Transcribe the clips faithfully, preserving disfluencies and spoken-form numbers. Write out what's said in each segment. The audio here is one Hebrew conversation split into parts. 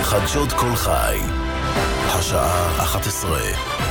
חדשות כל חי, השעה אחת עשרה.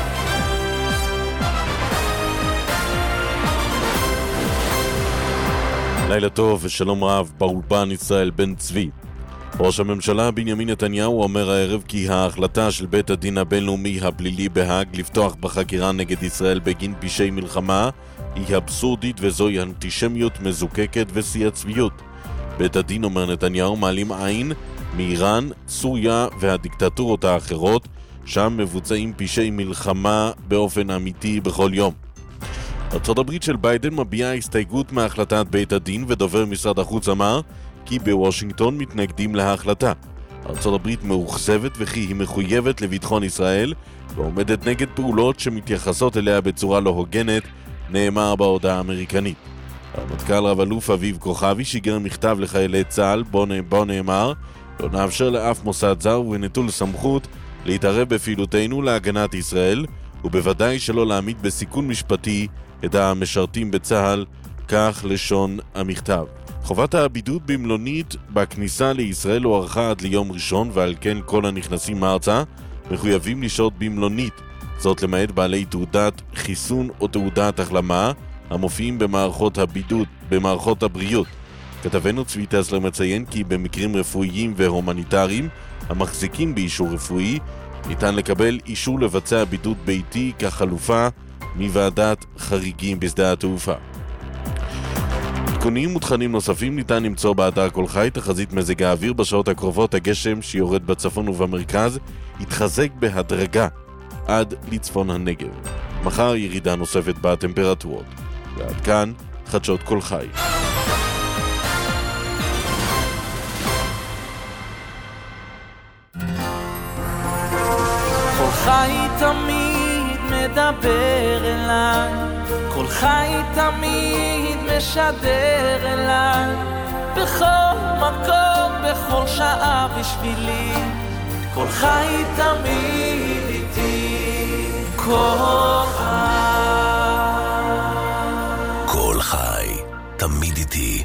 לילה טוב ושלום רב, באולפן ישראל בן צבי. ראש הממשלה בנימין נתניהו אומר הערב כי ההחלטה של בית הדין הבינלאומי הפלילי בהאג לפתוח בחקירה נגד ישראל בגין פשעי מלחמה היא אבסורדית וזוהי אנטישמיות מזוקקת ושיא הצביעות. בית הדין, אומר נתניהו, מעלים עין מאיראן, סוריה והדיקטטורות האחרות, שם מבוצעים פשעי מלחמה באופן אמיתי בכל יום. ארצות הברית של ביידן מביעה הסתייגות מהחלטת בית הדין, ודובר משרד החוץ אמר כי בוושינגטון מתנגדים להחלטה. ארצות הברית מאוכזבת וכי היא מחויבת לביטחון ישראל ועומדת נגד פעולות שמתייחסות אליה בצורה לא הוגנת, נאמר בהודעה האמריקנית. הרמטכ"ל רב אלוף אביב כוכבי שיגר מכתב לחיילי צה"ל בו, בו נאמר לא נאפשר לאף מוסד זר ונטול סמכות להתערב בפעילותנו להגנת ישראל, ובוודאי שלא להעמיד בסיכון משפטי את המשרתים בצה"ל, כך לשון המכתב. חובת הבידוד במלונית בכניסה לישראל הוארכה עד ליום ראשון, ועל כן כל הנכנסים ארצה מחויבים לשהות במלונית, זאת למעט בעלי תעודת חיסון או תעודת החלמה המופיעים במערכות הבידוד, במערכות הבריאות. כתבנו צבי טסלר מציין כי במקרים רפואיים והומניטריים המחזיקים באישור רפואי ניתן לקבל אישור לבצע בידוד ביתי כחלופה מוועדת חריגים בשדה התעופה. עדכונים ותכנים נוספים ניתן למצוא באתר כל חי. תחזית מזג האוויר בשעות הקרובות: הגשם שיורד בצפון ובמרכז יתחזק בהדרגה עד לצפון הנגב. מחר ירידה נוספת בטמפרטורות. ועד כאן חדשות כל חי. כל חי תמיד מדבר אליי, כל חי תמיד משדר אליי, בכל מקום, בכל שעה בשבילי, כל חי תמיד איתי, כל חי, כל חי תמיד איתי.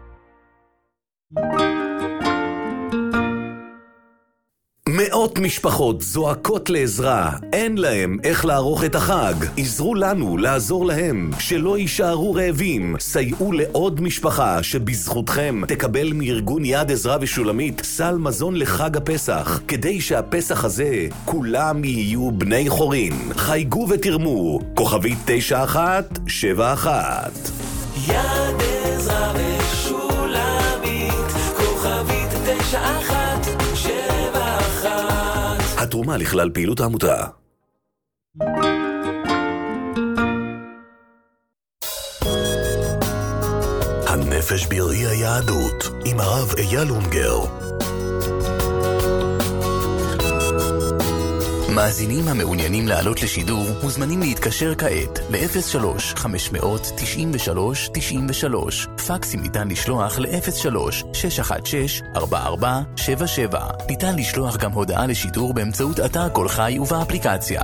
מאות משפחות זועקות לעזרה, אין להם איך לערוך את החג. עזרו לנו לעזור להם, שלא יישארו רעבים. סייעו לעוד משפחה שבזכותכם תקבל מארגון יד עזרה ושולמית סל מזון לחג הפסח, כדי שהפסח הזה כולם יהיו בני חורין. חייגו ותרמו, כוכבית תשע אחת שבע אחת. יד עזרה ושולמית, כוכבית תשע אחת שבע אחת. התרומה לכלל פעילות העמותה. הנפש בראי היהדות עם הרב אייל אונגר. מאזינים המעוניינים לעלות לשידור מוזמנים להתקשר כעת ל-אפס שלוש חמש תשע שלוש תשע שלוש. פקסים ניתן לשלוח ל-אפס שלוש שש אחת שש ארבע ארבע שבע שבע. ניתן לשלוח גם הודעה לשידור באמצעות אתר כל חי ובאפליקציה.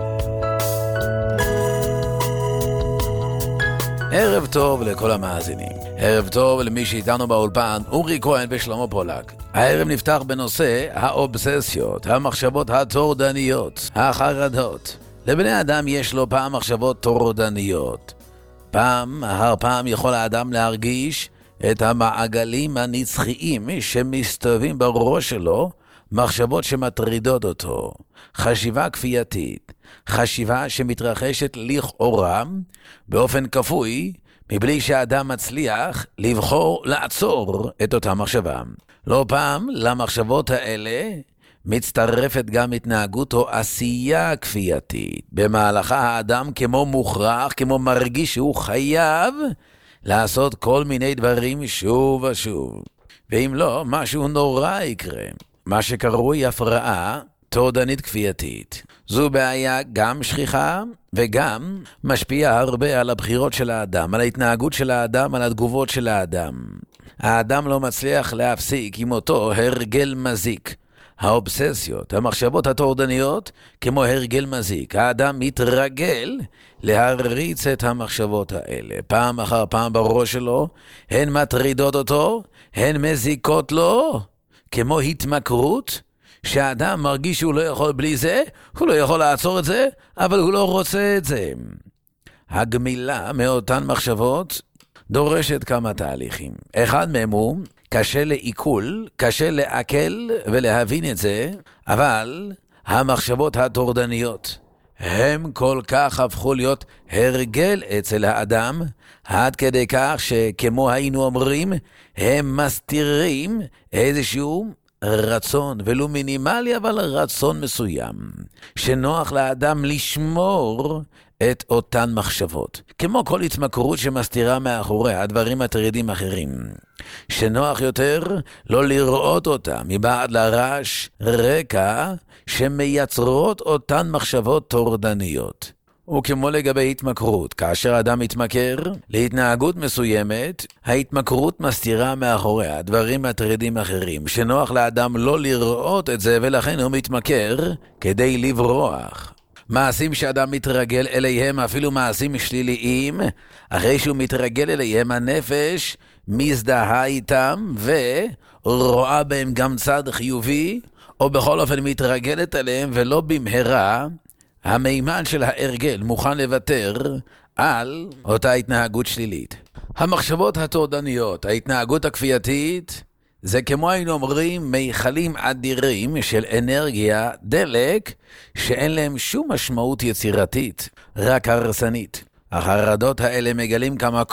ערב טוב לכל המאזינים. ערב טוב למי שאיתנו באולפן, אורי כהן ושלמה פולק. הערב נפתח בנושא האובססיות, המחשבות הטורדניות, החרדות. לבני אדם יש לו פעם מחשבות טורדניות. פעם אחר פעם יכול האדם להרגיש את המעגלים הנצחיים שמסתובבים בראש שלו, מחשבות שמטרידות אותו, חשיבה כפייתית, חשיבה שמתרחשת לכאורה באופן כפוי, מבלי שהאדם מצליח לבחור לעצור את אותה מחשבה. לא פעם למחשבות האלה מצטרפת גם התנהגות או עשייה כפייתית. במהלכה האדם כמו מוכרח, כמו מרגיש שהוא חייב לעשות כל מיני דברים שוב ושוב. ואם לא, משהו נורא יקרה. מה שקרוי הפרעה טורדנית כפייתית. זו בעיה גם שכיחה וגם משפיעה הרבה על הבחירות של האדם, על ההתנהגות של האדם, על התגובות של האדם. האדם לא מצליח להפסיק עם אותו הרגל מזיק. האובססיות, המחשבות הטורדניות, כמו הרגל מזיק. האדם מתרגל להריץ את המחשבות האלה. פעם אחר פעם בראש שלו, הן מטרידות אותו, הן מזיקות לו, כמו התמכרות, שהאדם מרגיש שהוא לא יכול בלי זה, הוא לא יכול לעצור את זה, אבל הוא לא רוצה את זה. הגמילה מאותן מחשבות דורשת כמה תהליכים. אחד מהם הוא קשה לעיכול, קשה לעכל ולהבין את זה, אבל המחשבות הטורדניות הם כל כך הפכו להיות הרגל אצל האדם, עד כדי כך שכמו היינו אומרים, הם מסתירים איזשהו רצון, ולו מינימלי, אבל רצון מסוים, שנוח לאדם לשמור את אותן מחשבות. כמו כל התמכרות שמסתירה מאחוריה דברים מטרידים אחרים, שנוח יותר לא לראות אותם מבעד לרעש רקע שמייצרות אותן מחשבות טורדניות. וכמו לגבי התמכרות, כאשר אדם מתמכר להתנהגות מסוימת, ההתמכרות מסתירה מאחוריה דברים מטרידים אחרים, שנוח לאדם לא לראות את זה, ולכן הוא מתמכר כדי לברוח. מעשים שאדם מתרגל אליהם, אפילו מעשים שליליים, אחרי שהוא מתרגל אליהם, הנפש מזדהה איתם ורואה בהם גם צד חיובי, או בכל אופן מתרגלת אליהם, ולא במהרה המימן של ההרגל מוכן לוותר על אותה התנהגות שלילית. המחשבות הטורדניות, ההתנהגות הכפייתית, זה כמו היינו אומרים מיכלים אדירים של אנרגיה, דלק, שאין להם שום משמעות יצירתית, רק הרסנית. החרדות האלה מגלים כמה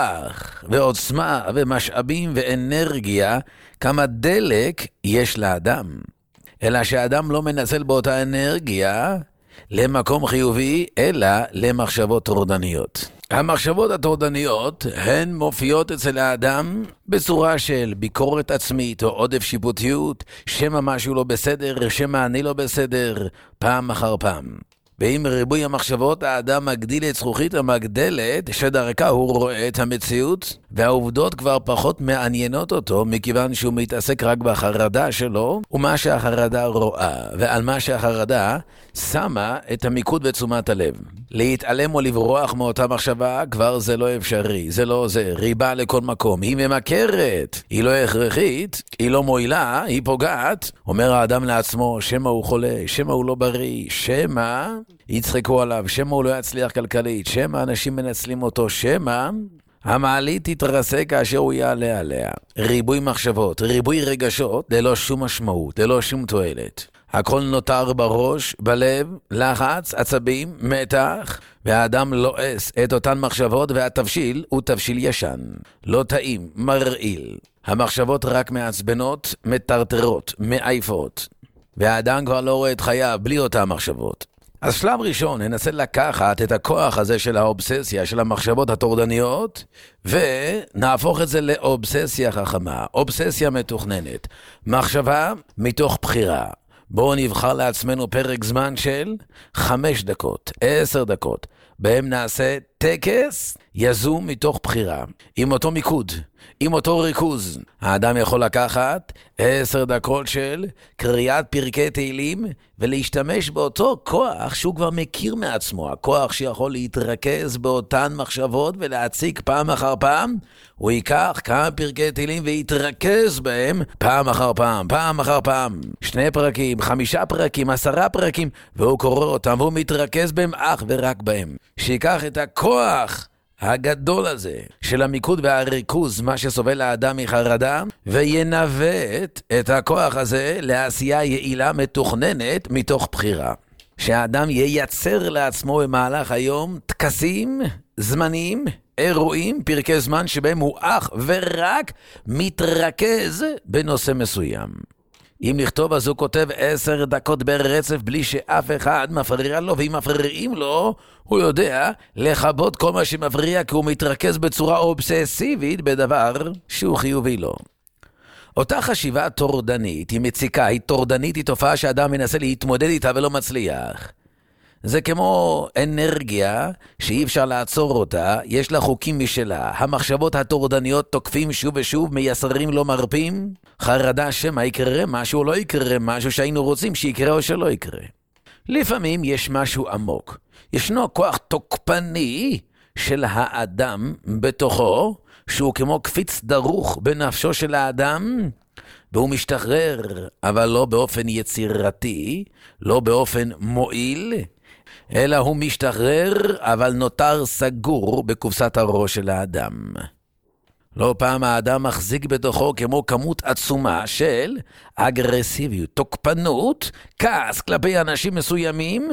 כוח ועוצמה ומשאבים ואנרגיה, כמה דלק יש לאדם. אלא שהאדם לא מנצל באותה אנרגיה למקום חיובי, אלא למחשבות טורדניות. המחשבות הטורדניות הן מופיעות אצל האדם בצורה של ביקורת עצמית או עודף שיפוטיות, שמה משהו לא בסדר, שמה אני לא בסדר, פעם אחר פעם. ועם ריבוי המחשבות האדם מגדיל את זכוכית המגדלת שדרכה הוא רואה את המציאות, והעובדות כבר פחות מעניינות אותו, מכיוון שהוא מתעסק רק בחרדה שלו ומה שהחרדה רואה, ועל מה שהחרדה שמה את המיקוד ותשומת הלב. להתעלם או לברוח מאותה מחשבה כבר זה לא אפשרי, זה לא זה, ריבה לכל מקום, היא ממכרת, היא לא הכרחית, היא לא מועילה, היא פוגעת. אומר האדם לעצמו, שמה הוא חולה, שמה הוא לא בריא, שמה יצחקו עליו, שמה הוא לא יצליח כלכלית, שמה אנשים מנצלים אותו, שמה המעלית תתרסק כאשר הוא יעלה עליה. ריבוי מחשבות, ריבוי רגשות, ללא שום משמעות, ללא שום תועלת. הכל נותר בראש, בלב, לחץ, עצבים, מתח, והאדם לועס את אותן מחשבות, והתבשיל הוא תבשיל ישן, לא טעים, מרעיל. המחשבות רק מעצבנות, מטרטרות, מעייפות, והאדם כבר לא רואה את חייו בלי אותן מחשבות. אז שלב ראשון, ננסה לקחת את הכוח הזה של האובססיה, של המחשבות הטורדניות, ונהפוך את זה לאובססיה חכמה, אובססיה מתוכננת, מחשבה מתוך בחירה. בואו נבחר לעצמנו פרק זמן של חמש דקות, עשר דקות, בהם נעשה טקס יזום מתוך בחירה, עם אותו מיקוד, עם אותו ריכוז. האדם יכול לקחת עשר דקות של קריאת פרקי תהילים, ולהשתמש באותו כוח שהוא כבר מכיר מעצמו, הכוח שיכול להתרכז באותן מחשבות ולהציג פעם אחר פעם. הוא ייקח כמה פרקי תהילים ויתרכז בהם פעם אחר פעם, פעם אחר פעם, שני פרקים, חמישה פרקים, עשרה פרקים, והוא קורא אותם והוא מתרכז בהם אך ורק בהם. שיקח את הכוח הגדול הזה של המיקוד והריכוז, מה שסובל האדם מחרדה, וינווט את הכוח הזה לעשייה יעילה מתוכננת מתוך בחירה. שהאדם ייצר לעצמו במהלך היום תקסים, זמנים, אירועים, פרקי זמן שבהם הוא אך ורק מתרכז בנושא מסוים. אם לכתוב, אז הוא כותב עשר דקות ברצף בלי שאף אחד מפריע לו, ואם מפריעים לו, הוא יודע לכבות כל מה שמפריע, כי הוא מתרכז בצורה אובססיבית בדבר שהוא חיובי לו. אותה חשיבה טורדנית, היא מציקה, היא טורדנית, היא תופעה שאדם מנסה להתמודד איתה ולא מצליח. זה כמו אנרגיה שאי אפשר לעצור אותה, יש לה חוקים משלה. המחשבות הטורדניות תוקפים שוב ושוב, מייסרים לא מרפים. חרדה שמה יקרה משהו או לא יקרה משהו שהיינו רוצים שיקרה או שלא יקרה. לפעמים יש משהו עמוק. ישנו כוח תוקפני של האדם בתוכו, שהוא כמו קפיץ דרוך בנפשו של האדם, והוא משתחרר, אבל לא באופן יצירתי, לא באופן מועיל, אלא הוא משתחרר, אבל נותר סגור בקופסת הראש של האדם. לא פעם האדם מחזיק בתוכו כמו כמות עצומה של אגרסיביות, תוקפנות, כעס כלפי אנשים מסוימים,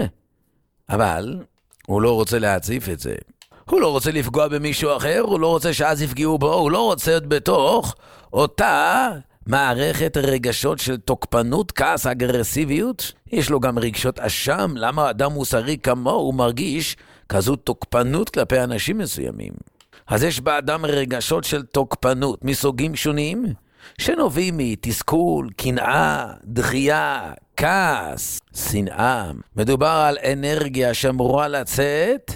אבל הוא לא רוצה להציף את זה. הוא לא רוצה לפגוע במישהו אחר, הוא לא רוצה שאז יפגעו בו, הוא לא רוצה להיות בתוך אותה מערכת רגשות של תוקפנות, כעס, אגרסיביות. יש לו גם רגשות אשם, למה אדם מוסרי כמוהו הוא מרגיש כזו תוקפנות כלפי אנשים מסוימים. אז יש באדם רגשות של תוקפנות מסוגים שונים, שנובעים מתסכול, קנאה, דחייה, כעס, שנאה. מדובר על אנרגיה שאמורה לצאת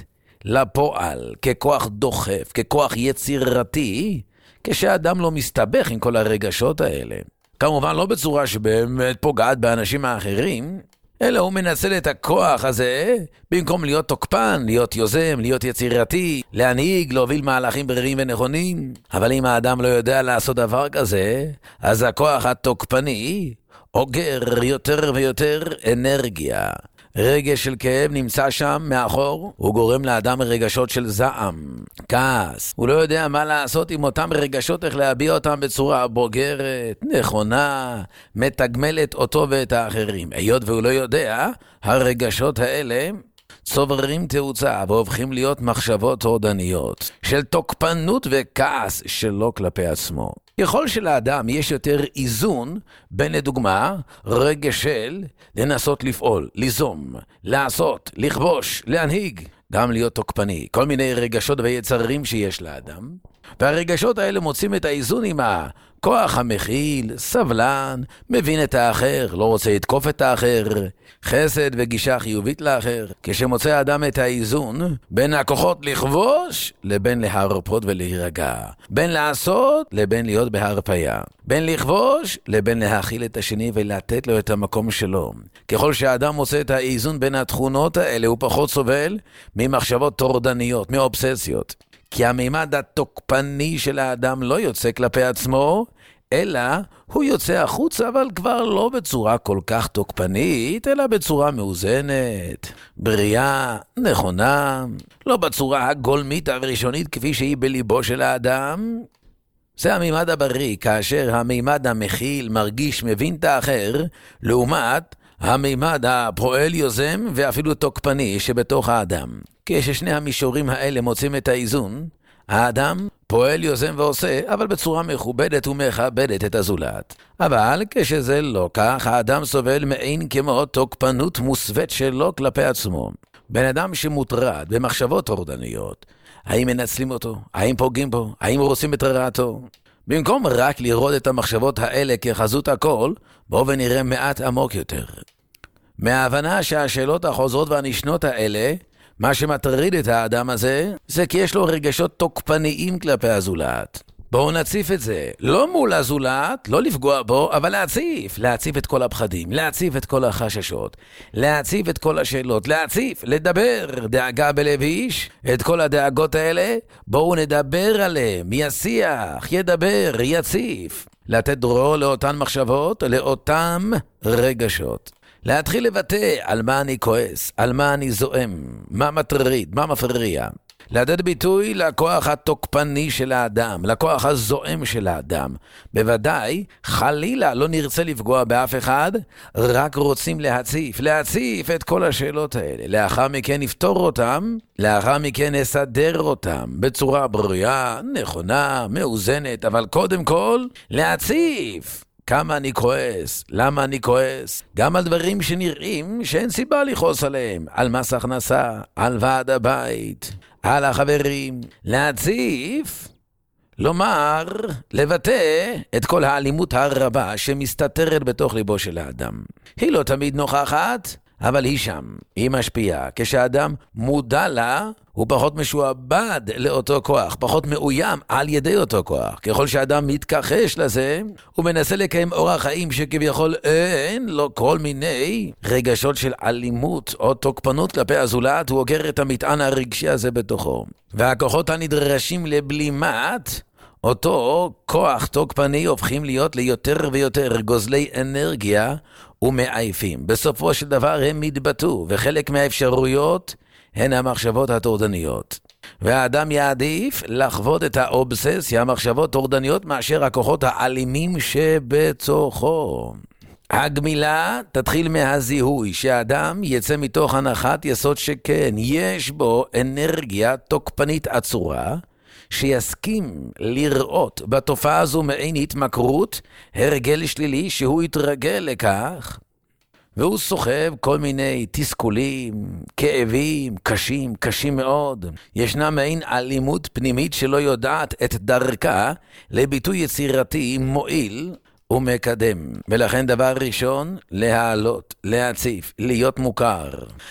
לפועל, ככוח דוחף, ככוח יצירתי, כשאדם לא מסתבך עם כל הרגשות האלה. כמובן לא בצורה שבאמת פוגעת באנשים האחרים, אלא הוא מנצל את הכוח הזה, במקום להיות תוקפן, להיות יוזם, להיות יצירתי, להנהיג, להוביל מהלכים ברירים ונכונים. אבל אם האדם לא יודע לעשות דבר כזה, אז הכוח התוקפני אוגר יותר ויותר אנרגיה. רגש של כאב נמצא שם מאחור, הוא גורם לאדם רגשות של זעם, כעס. הוא לא יודע מה לעשות עם אותם רגשות, איך להביע אותם בצורה בוגרת, נכונה, מתגמלת אותו ואת האחרים. היות והוא לא יודע, הרגשות האלה צוברים תאוצה והופכים להיות מחשבות טורדניות של תוקפנות וכעס שלו כלפי עצמו. ככל שלאדם יש יותר איזון בין לדוגמה רגש של לנסות לפעול, ליזום, לעשות, לכבוש, להנהיג, גם להיות תוקפני, כל מיני רגשות ויצרים שיש לאדם, והרגשות האלה מוצאים את האיזון עם הכוח המכיל, סבלן, מבין את האחר, לא רוצה לתקוף את האחר, חסד וגישה חיובית לאחר. כשמוצא האדם את האיזון בין הכוחות לכבוש לבין להרפות ולהירגע, בין לעשות לבין להיות בהרפיה, בין לכבוש לבין להכיל את השני ולתת לו את המקום שלו. ככל שהאדם מוצא את האיזון בין התכונות האלה, הוא פחות סובל ממחשבות טורדניות, מאובססיות. כי המימד התוקפני של האדם לא יוצא כלפי עצמו, אלא הוא יוצא החוץ, אבל כבר לא בצורה כל כך תוקפנית, אלא בצורה מאוזנת, בריאה, נכונה, לא בצורה הגולמית הראשונית כפי שהיא בליבו של האדם. זה המימד הבריא, כאשר המימד המכיל מרגיש מבין את האחר, לעומת המימד הפועל יוזם ואפילו תוקפני שבתוך האדם. כששני המישורים האלה מוצאים את האיזון, האדם פועל יוזם ועושה, אבל בצורה מכובדת ומכבדת את הזולת. אבל כשזה לא כך, האדם סובל מעין כמו תוקפנות מוסווית שלו כלפי עצמו. בן אדם שמוטרד במחשבות טורדניות, האם מנצלים אותו? האם פוגעים בו? האם רוצים את רעתו? במקום רק לראות את המחשבות האלה כחזות הכל, בואו ונראה מעט עמוק יותר. מההבנה שהשאלות החוזרות והנשנות האלה, מה שמטריד את האדם הזה, זה כי יש לו רגשות תוקפניים כלפי הזולת. בואו נציף את זה. לא מול הזולת, לא לפגוע בו, אבל להציף. להציף את כל הפחדים, להציף את כל החששות, להציף את כל השאלות, להציף, לדבר. דאגה בלב איש, את כל הדאגות האלה, בואו נדבר עליהם, ישיח, ידבר, יציף. לתת דרור לאותן מחשבות, לאותם רגשות. להתחיל לבטא על מה אני כועס, על מה אני זועם, מה מטריד, מה מפריע. לתת ביטוי לכוח התוקפני של האדם, לכוח הזועם של האדם. בוודאי, חלילה לא נרצה לפגוע באף אחד, רק רוצים להציף, להציף את כל השאלות האלה. לאחר מכן נפתור אותם, לאחר מכן נסדר אותם בצורה בריאה, נכונה, מאוזנת, אבל קודם כל, להציף. כמה אני כועס, למה אני כועס, גם על דברים שנראים שאין סיבה לכעוס עליהם, על מס הכנסה, על ועד הבית, על החברים, להציף, לומר, לבטא את כל האלימות הרבה שמסתתרת בתוך ליבו של האדם. היא לא תמיד נוכחת, אבל היא שם, היא משפיעה. כשאדם מודע לה, הוא פחות משועבד לאותו כוח, פחות מאוים על ידי אותו כוח. ככל שאדם מתכחש לזה, הוא מנסה לקיים אורח חיים שכביכול אין לו כל מיני רגשות של אלימות או תוקפנות כלפי הזולת, הוא אוגר את המטען הרגשי הזה בתוכו. והכוחות הנדרשים לבלימת אותו כוח תוקפני הופכים להיות ליותר ויותר גוזלי אנרגיה ומעייפים. בסופו של דבר הם מתבטאו, וחלק מהאפשרויות הן המחשבות הטורדניות. והאדם יעדיף לחוות את האובססיה, המחשבות טורדניות, מאשר הכוחות האלימים שבתוכו. הגמילה תתחיל מהזיהוי, שהאדם יצא מתוך הנחת יסוד שכן, יש בו אנרגיה תוקפנית עצורה, שיסכים לראות בתופעה הזו מעין התמכרות, הרגל שלילי שהוא יתרגל לכך, והוא סוחב כל מיני תסכולים, כאבים, קשים, קשים מאוד. ישנה מעין אלימות פנימית שלא יודעת את דרכה לביטוי יצירתי מועיל ומקדם. ולכן דבר ראשון, להעלות, להציף, להיות מוכר.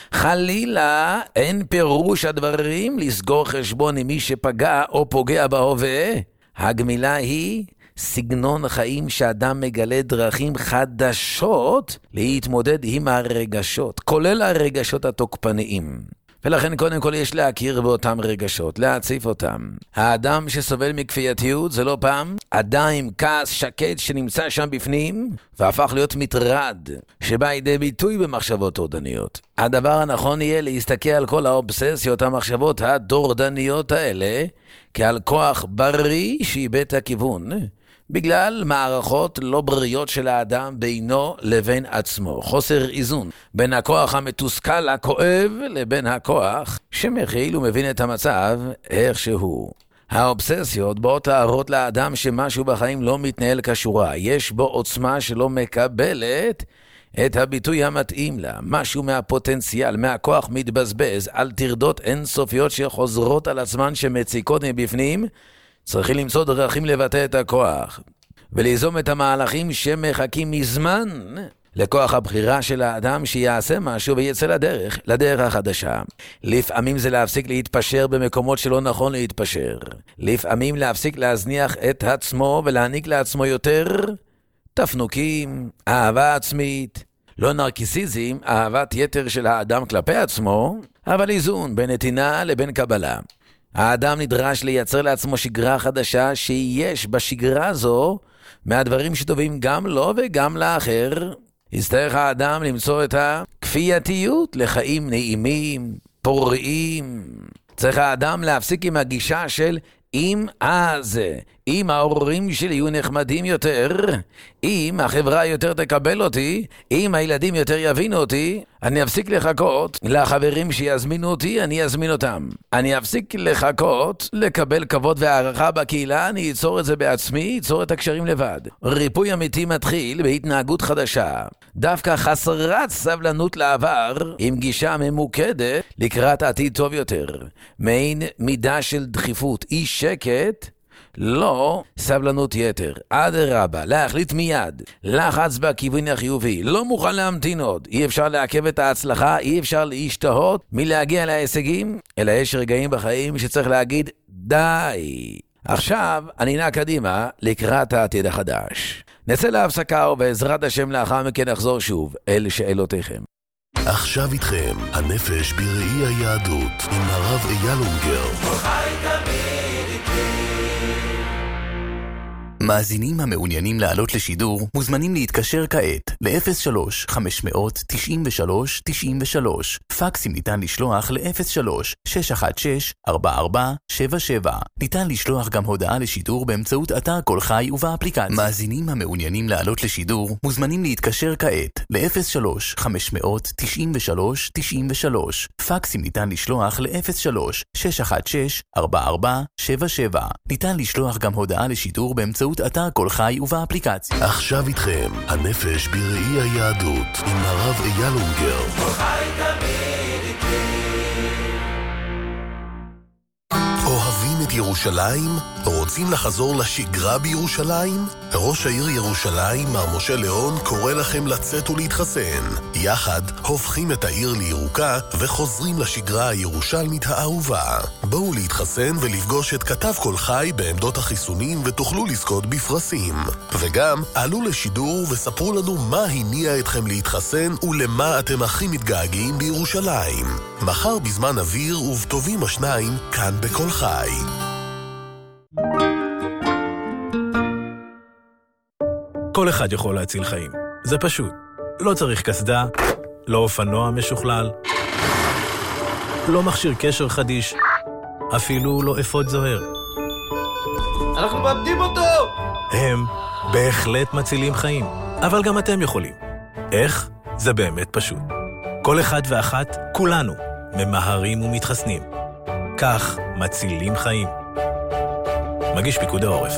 חלילה אין פירוש הדברים לסגור חשבון עם מי שפגע או פוגע בהווה. הגמילה היא סגנון חיים שאדם מגלה דרכים חדשות להתמודד עם הרגשות, כולל הרגשות התוקפניים. ולכן קודם כל יש להכיר באותם רגשות, להציף אותם. האדם שסובל מכפייתיות זה לא פעם אדם כעס שקט שנמצא שם בפנים והפך להיות מטרד שבא לידי ביטוי במחשבות טורדניות. הדבר הנכון יהיה להסתכל על כל האובססיות, המחשבות הטורדניות האלה, כעל כוח בריא שאיבד את הכיוון, בגלל מערכות לא בריות של האדם בינו לבין עצמו. חוסר איזון בין הכוח המתוסכל הכואב לבין הכוח שמכיל ומבין את המצב איכשהו. האובססיות באות להראות לאדם שמשהו בחיים לא מתנהל כשורה. יש בו עוצמה שלא מקבלת את הביטוי המתאים לה. משהו מהפוטנציאל, מהכוח מתבזבז על תרדות אינסופיות שחוזרות על עצמן שמציקות מבפנים. צריכים למצוא דרכים לבטא את הכוח, וליזום את המהלכים שמחכים מזמן לכוח הבחירה של האדם שיעשה משהו ויצא לדרך, לדרך החדשה. לפעמים זה להפסיק להתפשר במקומות שלא נכון להתפשר. לפעמים להפסיק להזניח את עצמו ולהעניק לעצמו יותר תפנוקים, אהבה עצמית, לא נרקיסיזם, אהבת יתר של האדם כלפי עצמו, אבל איזון בין נתינה לבין קבלה. האדם נדרש לייצר לעצמו שגרה חדשה שיש בשגרה זו מהדברים שטובים גם לו וגם לאחר. יצטרך האדם למצוא את הכפייתיות לחיים נעימים, פוריים. צריך האדם להפסיק עם הגישה של אם אז, אם ההורים שלי יהיו נחמדים יותר, אם החברה יותר תקבל אותי, אם הילדים יותר יבינו אותי, אני אפסיק לחכות לחברים שיזמינו אותי, אני אזמין אותם. אני אפסיק לחכות לקבל כבוד והערכה בקהילה, אני ייצור את זה בעצמי, ייצור את הקשרים לבד. ריפוי אמיתי מתחיל בהתנהגות חדשה. דווקא חסרת סבלנות לעבר, עם גישה ממוקדת לקראת עתיד טוב יותר. מעין מידה של דחיפות, אי שקט, לא סבלנות יתר. אדרבה, להחליט מיד, לחץ בכיוון החיובי, לא מוכן להמתין עוד. אי אפשר לעכב את ההצלחה, אי אפשר להשתהות מלהגיע להישגים, אלא יש רגעים בחיים שצריך להגיד די. עכשיו אני נע קדימה לקראת העתיד החדש. נצא להפסקה ובעזרת השם לאחר מכן נחזור שוב אל שאלותיכם. עכשיו איתכם, הנפש בראי היהדות עם הרב אייל אונגר. מאזינים המעוניינים לעלות לשידור מוזמנים להתקשר כעת ל-אפס שלוש חמש תשע שלוש תשע שלוש. פקסים ניתן לשלוח ל-אפס שלוש שש אחת שש ארבע ארבע שבע שבע. ניתן לשלוח גם הודעה לשידור באמצעות אתר כל חי ובאפליקציה. מאזינים המעוניינים לעלות לשידור מוזמנים להתקשר כעת ל-אפס שלוש חמש תשע שלוש תשע שלוש. פקסים ניתן לשלוח ל-אפס שלוש שש אחת שש ארבע ארבע שבע שבע. ניתן לשלוח גם הודעה לשידור באמצעות אתר כל חי ובאפליקציה. עכשיו איתכם, הנפש בראי היהדות עם הרב אייל אונגר. אוהבים את ירושלים? רוצים לחזור לשגרה בירושלים? ראש העיר ירושלים, מר משה ליאון, קורא לכם לצאת ולהתחסן. יחד הופכים את העיר לירוקה וחוזרים לשגרה הירושלמית האהובה. בואו להתחסן ולפגוש את כתב כל חי בעמדות החיסונים ותוכלו לזכות בפרסים. וגם עלו לשידור וספרו לנו מה הניע אתכם להתחסן ולמה אתם הכי מתגעגעים בירושלים. מחר בזמן אוויר ובטובים השניים כאן בכל חי. כל אחד יכול להציל חיים. זה פשוט. לא צריך כסדה, לא אופנוע משוכלל, לא מכשיר קשר חדיש, אפילו לא אפוד זוהר. אנחנו מאבדים אותו! הם בהחלט מצילים חיים, אבל גם אתם יכולים. איך? זה באמת פשוט. כל אחד ואחת, כולנו, ממהרים ומתחסנים. כך מצילים חיים. מגיש פיקוד העורף.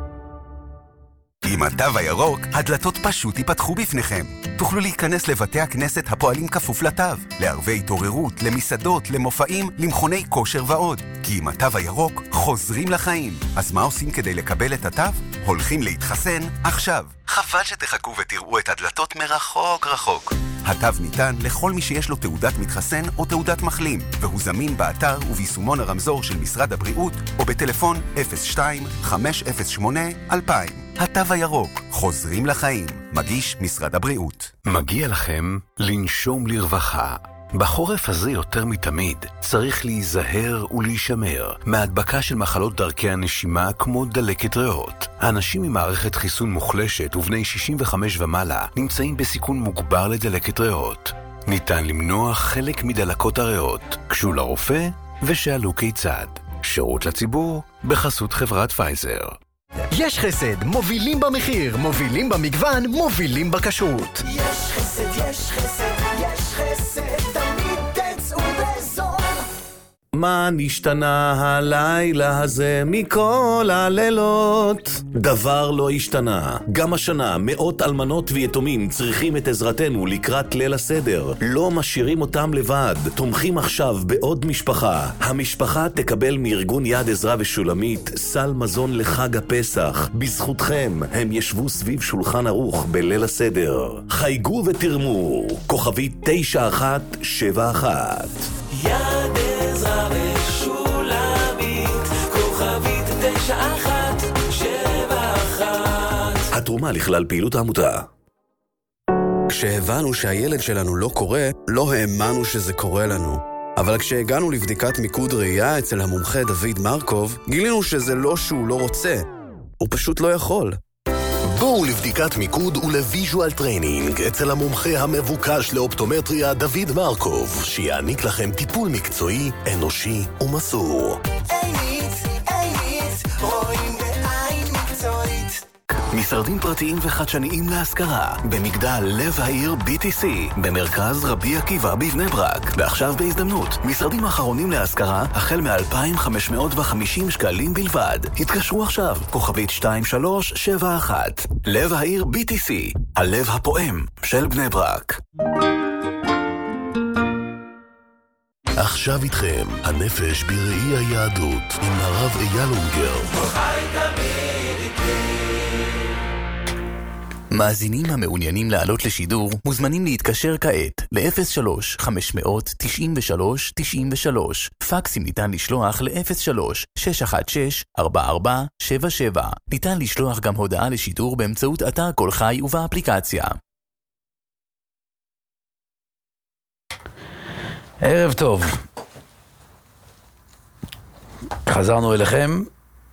עם התו הירוק, הדלתות פשוט ייפתחו בפניכם. תוכלו להיכנס לבתי הכנסת הפועלים כפוף לתו, לערבי התעוררות, למסעדות, למופעים, למכוני כושר ועוד. כי עם התו הירוק חוזרים לחיים. אז מה עושים כדי לקבל את התו? הולכים להתחסן עכשיו. חבל שתחכו ותראו את הדלתות מרחוק רחוק. התו ניתן לכל מי שיש לו תעודת מתחסן או תעודת מחלים, והוא זמין באתר וביישומון הרמזור של משרד הבריאות או בטלפון אפס שתיים חמש אפס שמונה אלפיים. התו הירוק, חוזרים לחיים. מגיש משרד הבריאות. מגיע לכם לנשום לרווחה. בחורף הזה יותר מתמיד צריך להיזהר ולהישמר מהדבקה של מחלות דרכי הנשימה כמו דלקת ריאות. האנשים עם מערכת חיסון מוחלשת ובני שישים וחמש ומעלה נמצאים בסיכון מוגבר לדלקת ריאות. ניתן למנוע חלק מדלקות הריאות. קשו לרופא ושאלו כיצד. שירות לציבור בחסות חברת פייזר. יש חסד, מובילים במחיר, מובילים במגוון, מובילים בכשרות. יש חסד, יש חסד, יש חסד, תמיד תצאו בזול. מה נשתנה הלילה הזה מכל הלילות? דבר לא השתנה. גם השנה מאות אלמנות ויתומים צריכים את עזרתנו לקראת ליל הסדר. לא משאירים אותם לבד. תומכים עכשיו בעוד משפחה. המשפחה תקבל מארגון יד עזרא ושולמית סל מזון לחג הפסח. בזכותכם הם ישבו סביב שולחן ערוך בליל הסדר. חייגו ותרמו. כוכבי תשע אחת שבע אחת. יד עזרא ושולמית, כוכבית תשע אחת שבע אחת. התרומה לכלל פעילות העמותה. כשהבנו שהילד שלנו לא קורא, לא האמנו שזה קורה לנו. אבל כשהגענו לבדיקת מיקוד ראייה אצל המומחה דוד מרקוב, גילינו שזה לא שהוא לא רוצה, הוא פשוט לא יכול. בואו לבדיקת מיקוד ולוויז'ואל טריינינג אצל המומחה המבוקש לאופטומטריה דוד מרקוב, שיעניק לכם טיפול מקצועי, אנושי ומסור. עינית, עינית, רואים בעין מקצועית. משרדים פרטיים וחדשניים להשכרה במגדל לב העיר בי טי סי במרכז רבי עקיבא בבני ברק. ועכשיו בהזדמנות, משרדים אחרונים להשכרה החל מ-אלפיים וחמש מאות וחמישים שקלים בלבד. התקשרו עכשיו, כוכבית שתיים שלוש שבע אחת. לב העיר בי טי סי, הלב הפועם של בני ברק. עכשיו איתכם, הנפש בראי היהדות עם הרב אייל אונגר. מאזינים המעוניינים לעלות לשידור מוזמנים להתקשר כעת ל-אפס שלוש חמש תשע שלוש תשע שלוש. פקסים ניתן לשלוח ל-אפס שלוש שש אחת שש ארבע ארבע שבע שבע. ניתן לשלוח גם הודעה לשידור באמצעות אתר כל חי ובאפליקציה. ערב טוב. חזרנו אליכם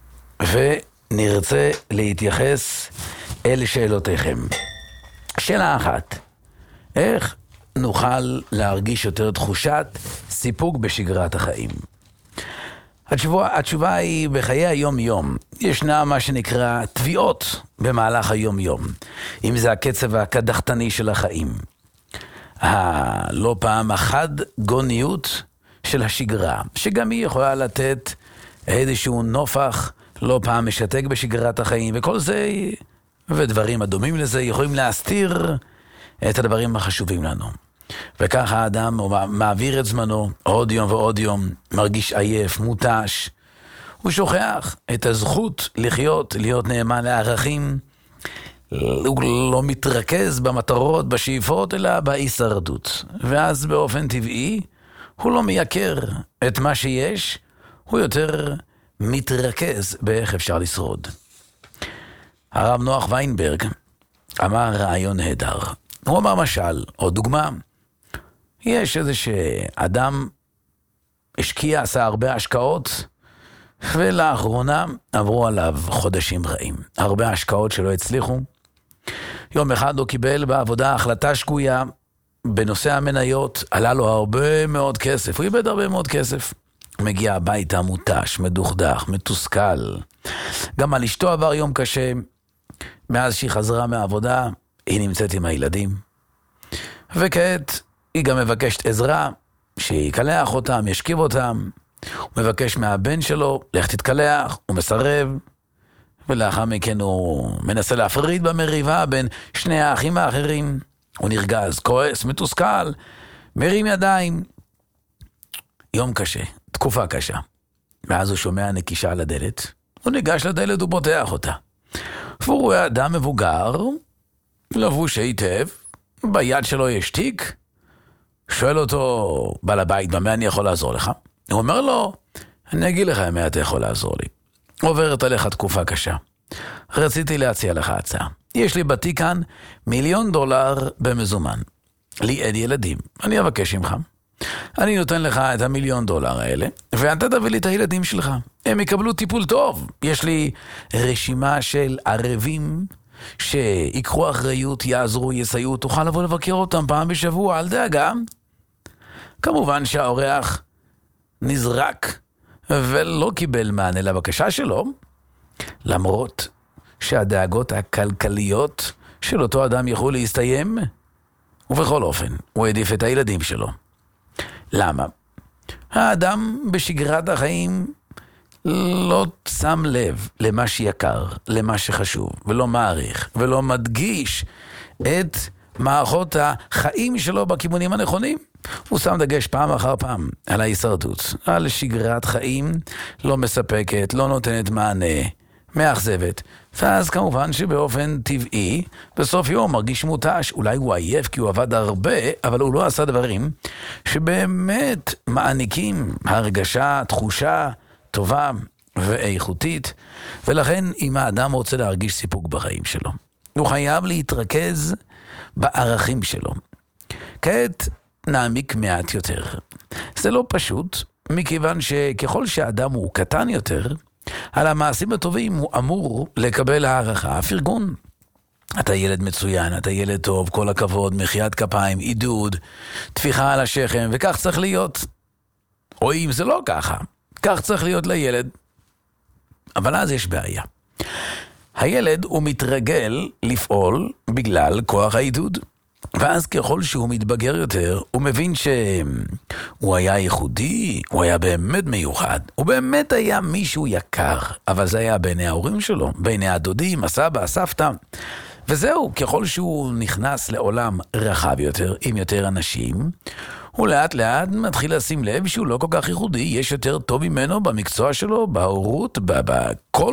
ונרצה להתייחס אל שאלותיכם. שאלה אחת, איך נוכל להרגיש יותר תחושת סיפוק בשגרת החיים? התשובה, התשובה היא בחיי היום-יום. ישנה מה שנקרא תביעות במהלך היום-יום. אם זה הקצב הקדחתני של החיים. הלא פעם החד גוניות של השגרה, שגם היא יכולה לתת איזשהו נופח לא פעם משתק בשגרת החיים, וכל זה ודברים הדומים לזה יכולים להסתיר את הדברים החשובים לנו. וככה האדם מעביר את זמנו עוד יום ועוד יום, מרגיש עייף, מוטש. הוא שוכח את הזכות לחיות, להיות נאמן לערכים. הוא לא מתרכז במטרות, בשאיפות, אלא בהישרדות. ואז באופן טבעי הוא לא מייקר את מה שיש, הוא יותר מתרכז באיך אפשר לשרוד. הרב נוח ויינברג אמר רעיון נהדר. הוא אמר משל, או דוגמה, יש איזה שאדם השקיע, עשה הרבה השקעות, ולאחרונה עברו עליו חודשים רעים. הרבה השקעות שלא הצליחו, יום אחד הוא קיבל בעבודה החלטה שגויה בנושא המניות, עלה לו הרבה מאוד כסף, הוא איבד הרבה מאוד כסף. הוא מגיע הביתה מוטש, מדוכדך, מתוסכל. גם על אשתו עבר יום קשה, מאז שהיא חזרה מהעבודה, היא נמצאת עם הילדים. וכעת היא גם מבקשת עזרה, שיקלח אותם, ישכיב אותם. הוא מבקש מהבן שלו, לך תתקלח, הוא מסרב. ולאחר מכן הוא מנסה להפריד במריבה בין שני האחים האחרים. הוא נרגז, כועס, מתוסכל, מרים ידיים. יום קשה, תקופה קשה. ואז הוא שומע נקישה על הדלת. הוא ניגש לדלת ופותח אותה. והוא רואה אדם מבוגר, לבוש היטב, ביד שלו יש תיק. שואל אותו, בעל הבית, במה אני יכול לעזור לך? הוא אומר לו, אני אגיד לך מה אתה יכול לעזור לי. עוברת עליך תקופה קשה. רציתי להציע לך הצעה. יש לי בתיק כאן מיליון דולר במזומן. לי אין ילדים. אני אבקש ממך. אני נותן לך את המיליון דולר האלה, ואתה תביא לי את הילדים שלך. הם יקבלו טיפול טוב. יש לי רשימה של ערבים שיקחו אחריות, יעזרו, יסייעו, תוכל לבוא לבקר אותם פעם בשבוע, אל דאגה. כמובן שהאורח נזרק ולא קיבל מענה לבקשה שלו, למרות שהדאגות הכלכליות של אותו אדם יכולו להסתיים, ובכל אופן הוא העדיף את הילדים שלו. למה? האדם בשגרת החיים לא שם לב למה שיקר, למה שחשוב, ולא מעריך, ולא מדגיש את מערכות החיים שלו בכיוונים הנכונים. הוא שם דגש פעם אחר פעם על ההישרדות, על שגרת חיים לא מספקת, לא נותנת מענה, מאכזבת. ואז כמובן שבאופן טבעי, בסוף יום מרגיש מוטש. אולי הוא עייף כי הוא עבד הרבה, אבל הוא לא עשה דברים שבאמת מעניקים הרגשה, תחושה טובה ואיכותית. ולכן אם האדם רוצה להרגיש סיפוק בחיים שלו, הוא חייב להתרכז בערכים שלו. כעת נעמיק מעט יותר. זה לא פשוט, מכיוון שככל שהאדם הוא קטן יותר, על המעשים הטובים הוא אמור לקבל הערכה, פרגון. אתה ילד מצוין, אתה ילד טוב, כל הכבוד, מחיית כפיים, עידוד, תפיחה על השכם, וכך צריך להיות. או אם זה לא ככה, כך צריך להיות לילד. אבל אז יש בעיה. הילד הוא מתרגל לפעול בגלל כוח העידוד. ואז ככל שהוא מתבגר יותר, הוא מבין שהוא היה ייחודי, הוא היה באמת מיוחד, הוא באמת היה מישהו יקר, אבל זה היה בעיני ההורים שלו, בעיני הדודים, הסבא, הסבתא. וזהו, ככל שהוא נכנס לעולם רחב יותר, עם יותר אנשים, הוא לאט לאט מתחיל לשים לב שהוא לא כל כך ייחודי, יש יותר טוב ממנו במקצוע שלו, בהורות, בכל,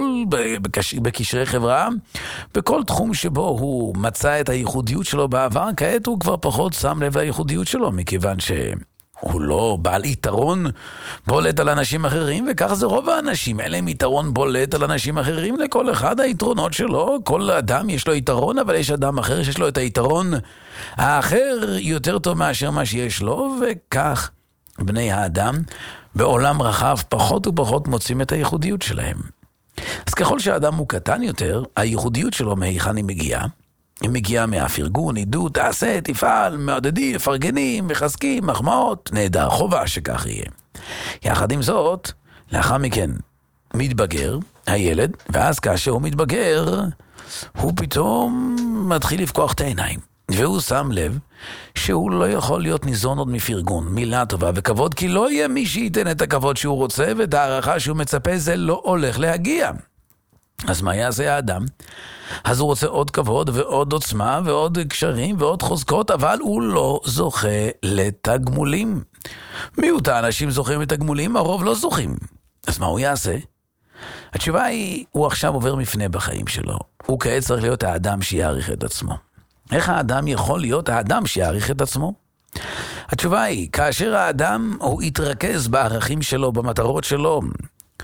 בקשרי חברה, בכל תחום שבו הוא מצא את הייחודיות שלו בעבר. כעת הוא כבר פחות שם לב לייחודיות שלו, מכיוון שהוא לא בעל יתרון בולט על אנשים אחרים, וכך זה רוב האנשים, אין להם יתרון בולט על אנשים אחרים. לכל אחד היתרונות שלו, כל אדם יש לו יתרון, אבל יש אדם אחר שיש לו את היתרון האחר יותר טוב מאשר מה שיש לו, וכך בני האדם בעולם רחב פחות ופחות מוצאים את הייחודיות שלהם. אז ככל שהאדם הוא קטן יותר, הייחודיות שלו מהיכן היא מגיעה? היא מגיעה מהפרגון, עידוד, תעשה, תפעל, מעודדים, מפרגנים, מחזקים, מחמאות, נהדר, חובה שכך יהיה. יחד עם זאת, לאחר מכן מתבגר הילד, ואז כאשר הוא מתבגר, הוא פתאום מתחיל לפקוח את העיניים. והוא שם לב שהוא לא יכול להיות ניזון עוד מפרגון, מילה טובה וכבוד, כי לא יהיה מי שייתן את הכבוד שהוא רוצה, ואת הערכה שהוא מצפה זה לא הולך להגיע. אז מה יעשה האדם? אז הוא רוצה עוד כבוד ועוד עוצמה ועוד קשרים ועוד חוזקות, אבל הוא לא זוכה לתגמולים. מיעוט האנשים זוכים לתגמולים, הרוב לא זוכים. אז מה הוא יעשה? התשובה היא, הוא עכשיו עובר מפנה בחיים שלו. הוא כעת צריך להיות האדם שיעריך את עצמו. איך האדם יכול להיות האדם שיעריך את עצמו? התשובה היא, כאשר האדם הוא יתרכז בערכים שלו, במטרות שלו,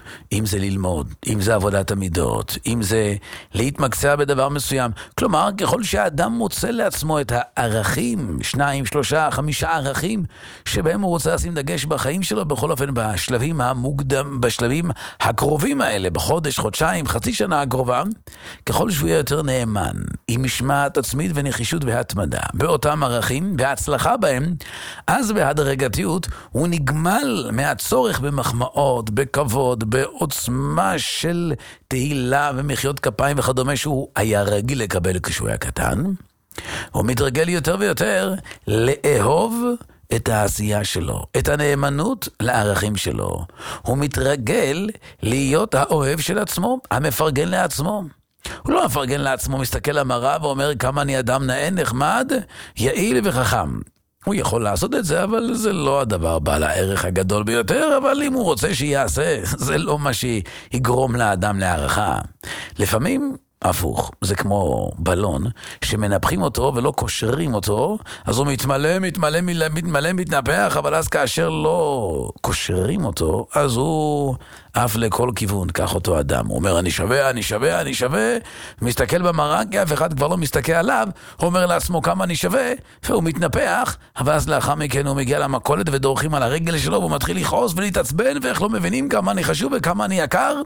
אם זה ללמוד, אם זה עבודת המידות, אם זה להתמקצע בדבר מסוים. כלומר, ככל שהאדם מוצא לעצמו את הערכים, שניים, שלושה, חמישה ערכים, שבהם הוא רוצה לשים דגש בחיים שלו, בכל אופן בשלבים המוקדם, בשלבים הקרובים האלה, בחודש, חודשיים, חצי שנה הקרובה, ככל שהוא יהיה יותר נאמן, עם משמעת עצמית ונחישות והתמדה, באותם ערכים וההצלחה בהם, אז בהדרגתיות הוא נגמל מהצורך במחמאות, בכבוד, בעוצמה של תהילה ומחיאות כפיים וכדומה שהוא היה רגיל לקבל כשהוא היה קטן. הוא מתרגל יותר ויותר לאהוב את העשייה שלו, את הנאמנות לערכים שלו. הוא מתרגל להיות האוהב של עצמו, המפרגן לעצמו. הוא לא מפרגן לעצמו, מסתכל למראה ואומר כמה אני אדם נאה, נחמד, יעיל וחכם. הוא יכול לעשות את זה, אבל זה לא הדבר בעל הערך הגדול ביותר, אבל אם הוא רוצה שיעשה, זה לא מה שיגרום לאדם להערכה. לפעמים הפוך, זה כמו בלון שמנפחים אותו ולא קושרים אותו, אז הוא מתמלא, מתמלא, מתמלא, מתנפח, אבל אז כאשר לא קושרים אותו, אז הוא אף לכל כיוון, כך אותו אדם. הוא אומר, אני שווה, אני שווה, אני שווה, מסתכל במראה, כי אף אחד כבר לא מסתכל עליו, הוא אומר לעצמו כמה אני שווה, והוא מתנפח, אבל אז לאחר מכן הוא מגיע למכולת ודורכים על הרגל שלו, והוא מתחיל לכעוס ולהתעצבן, ואיך לא מבינים כמה אני חשוב וכמה אני יקר.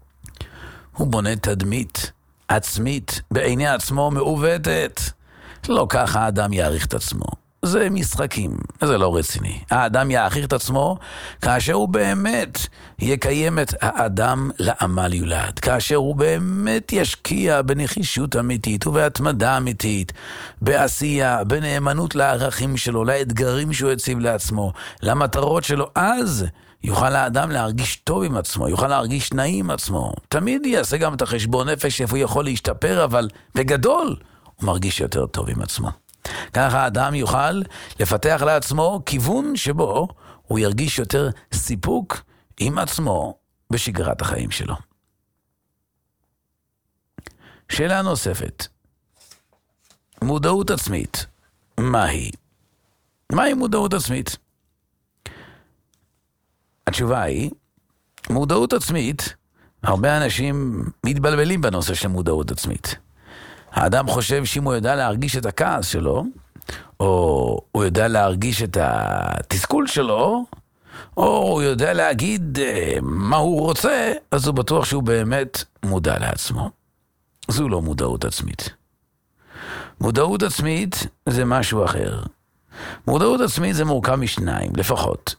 הוא בונה תדמית עצמית, בעיני עצמו מעוותת. לא ככה האדם יעריך את עצמו. זה משחקים, זה לא רציני. האדם יעריך את עצמו כאשר הוא באמת יקיים את האדם לעמל יולד. כאשר הוא באמת ישקיע בנחישות אמיתית ובהתמדה אמיתית, בעשייה, בנאמנות לערכים שלו, לאתגרים שהוא הציב לעצמו, למטרות שלו. אז יוכל האדם להרגיש טוב עם עצמו, יוכל להרגיש נעים עם עצמו. תמיד יעשה גם את החשבון נפש איפה הוא יכול להשתפר, אבל בגדול הוא מרגיש יותר טוב עם עצמו. ככה האדם יוכל לפתח לעצמו כיוון שבו הוא ירגיש יותר סיפוק עם עצמו בשגרת החיים שלו. שאלה נוספת. מודעות עצמית. מהי? מהי מודעות עצמית? התשובה היא, מודעות עצמית, הרבה אנשים מתבלבלים בנושא של מודעות עצמית. האדם חושב שאם הוא יודע להרגיש את הכעס שלו, או הוא יודע להרגיש את התסכול שלו, או הוא יודע להגיד מה הוא רוצה, אז הוא בטוח שהוא באמת מודע לעצמו. זו לא מודעות עצמית. מודעות עצמית זה משהו אחר. מודעות עצמית זה מורכב משניים, לפחות.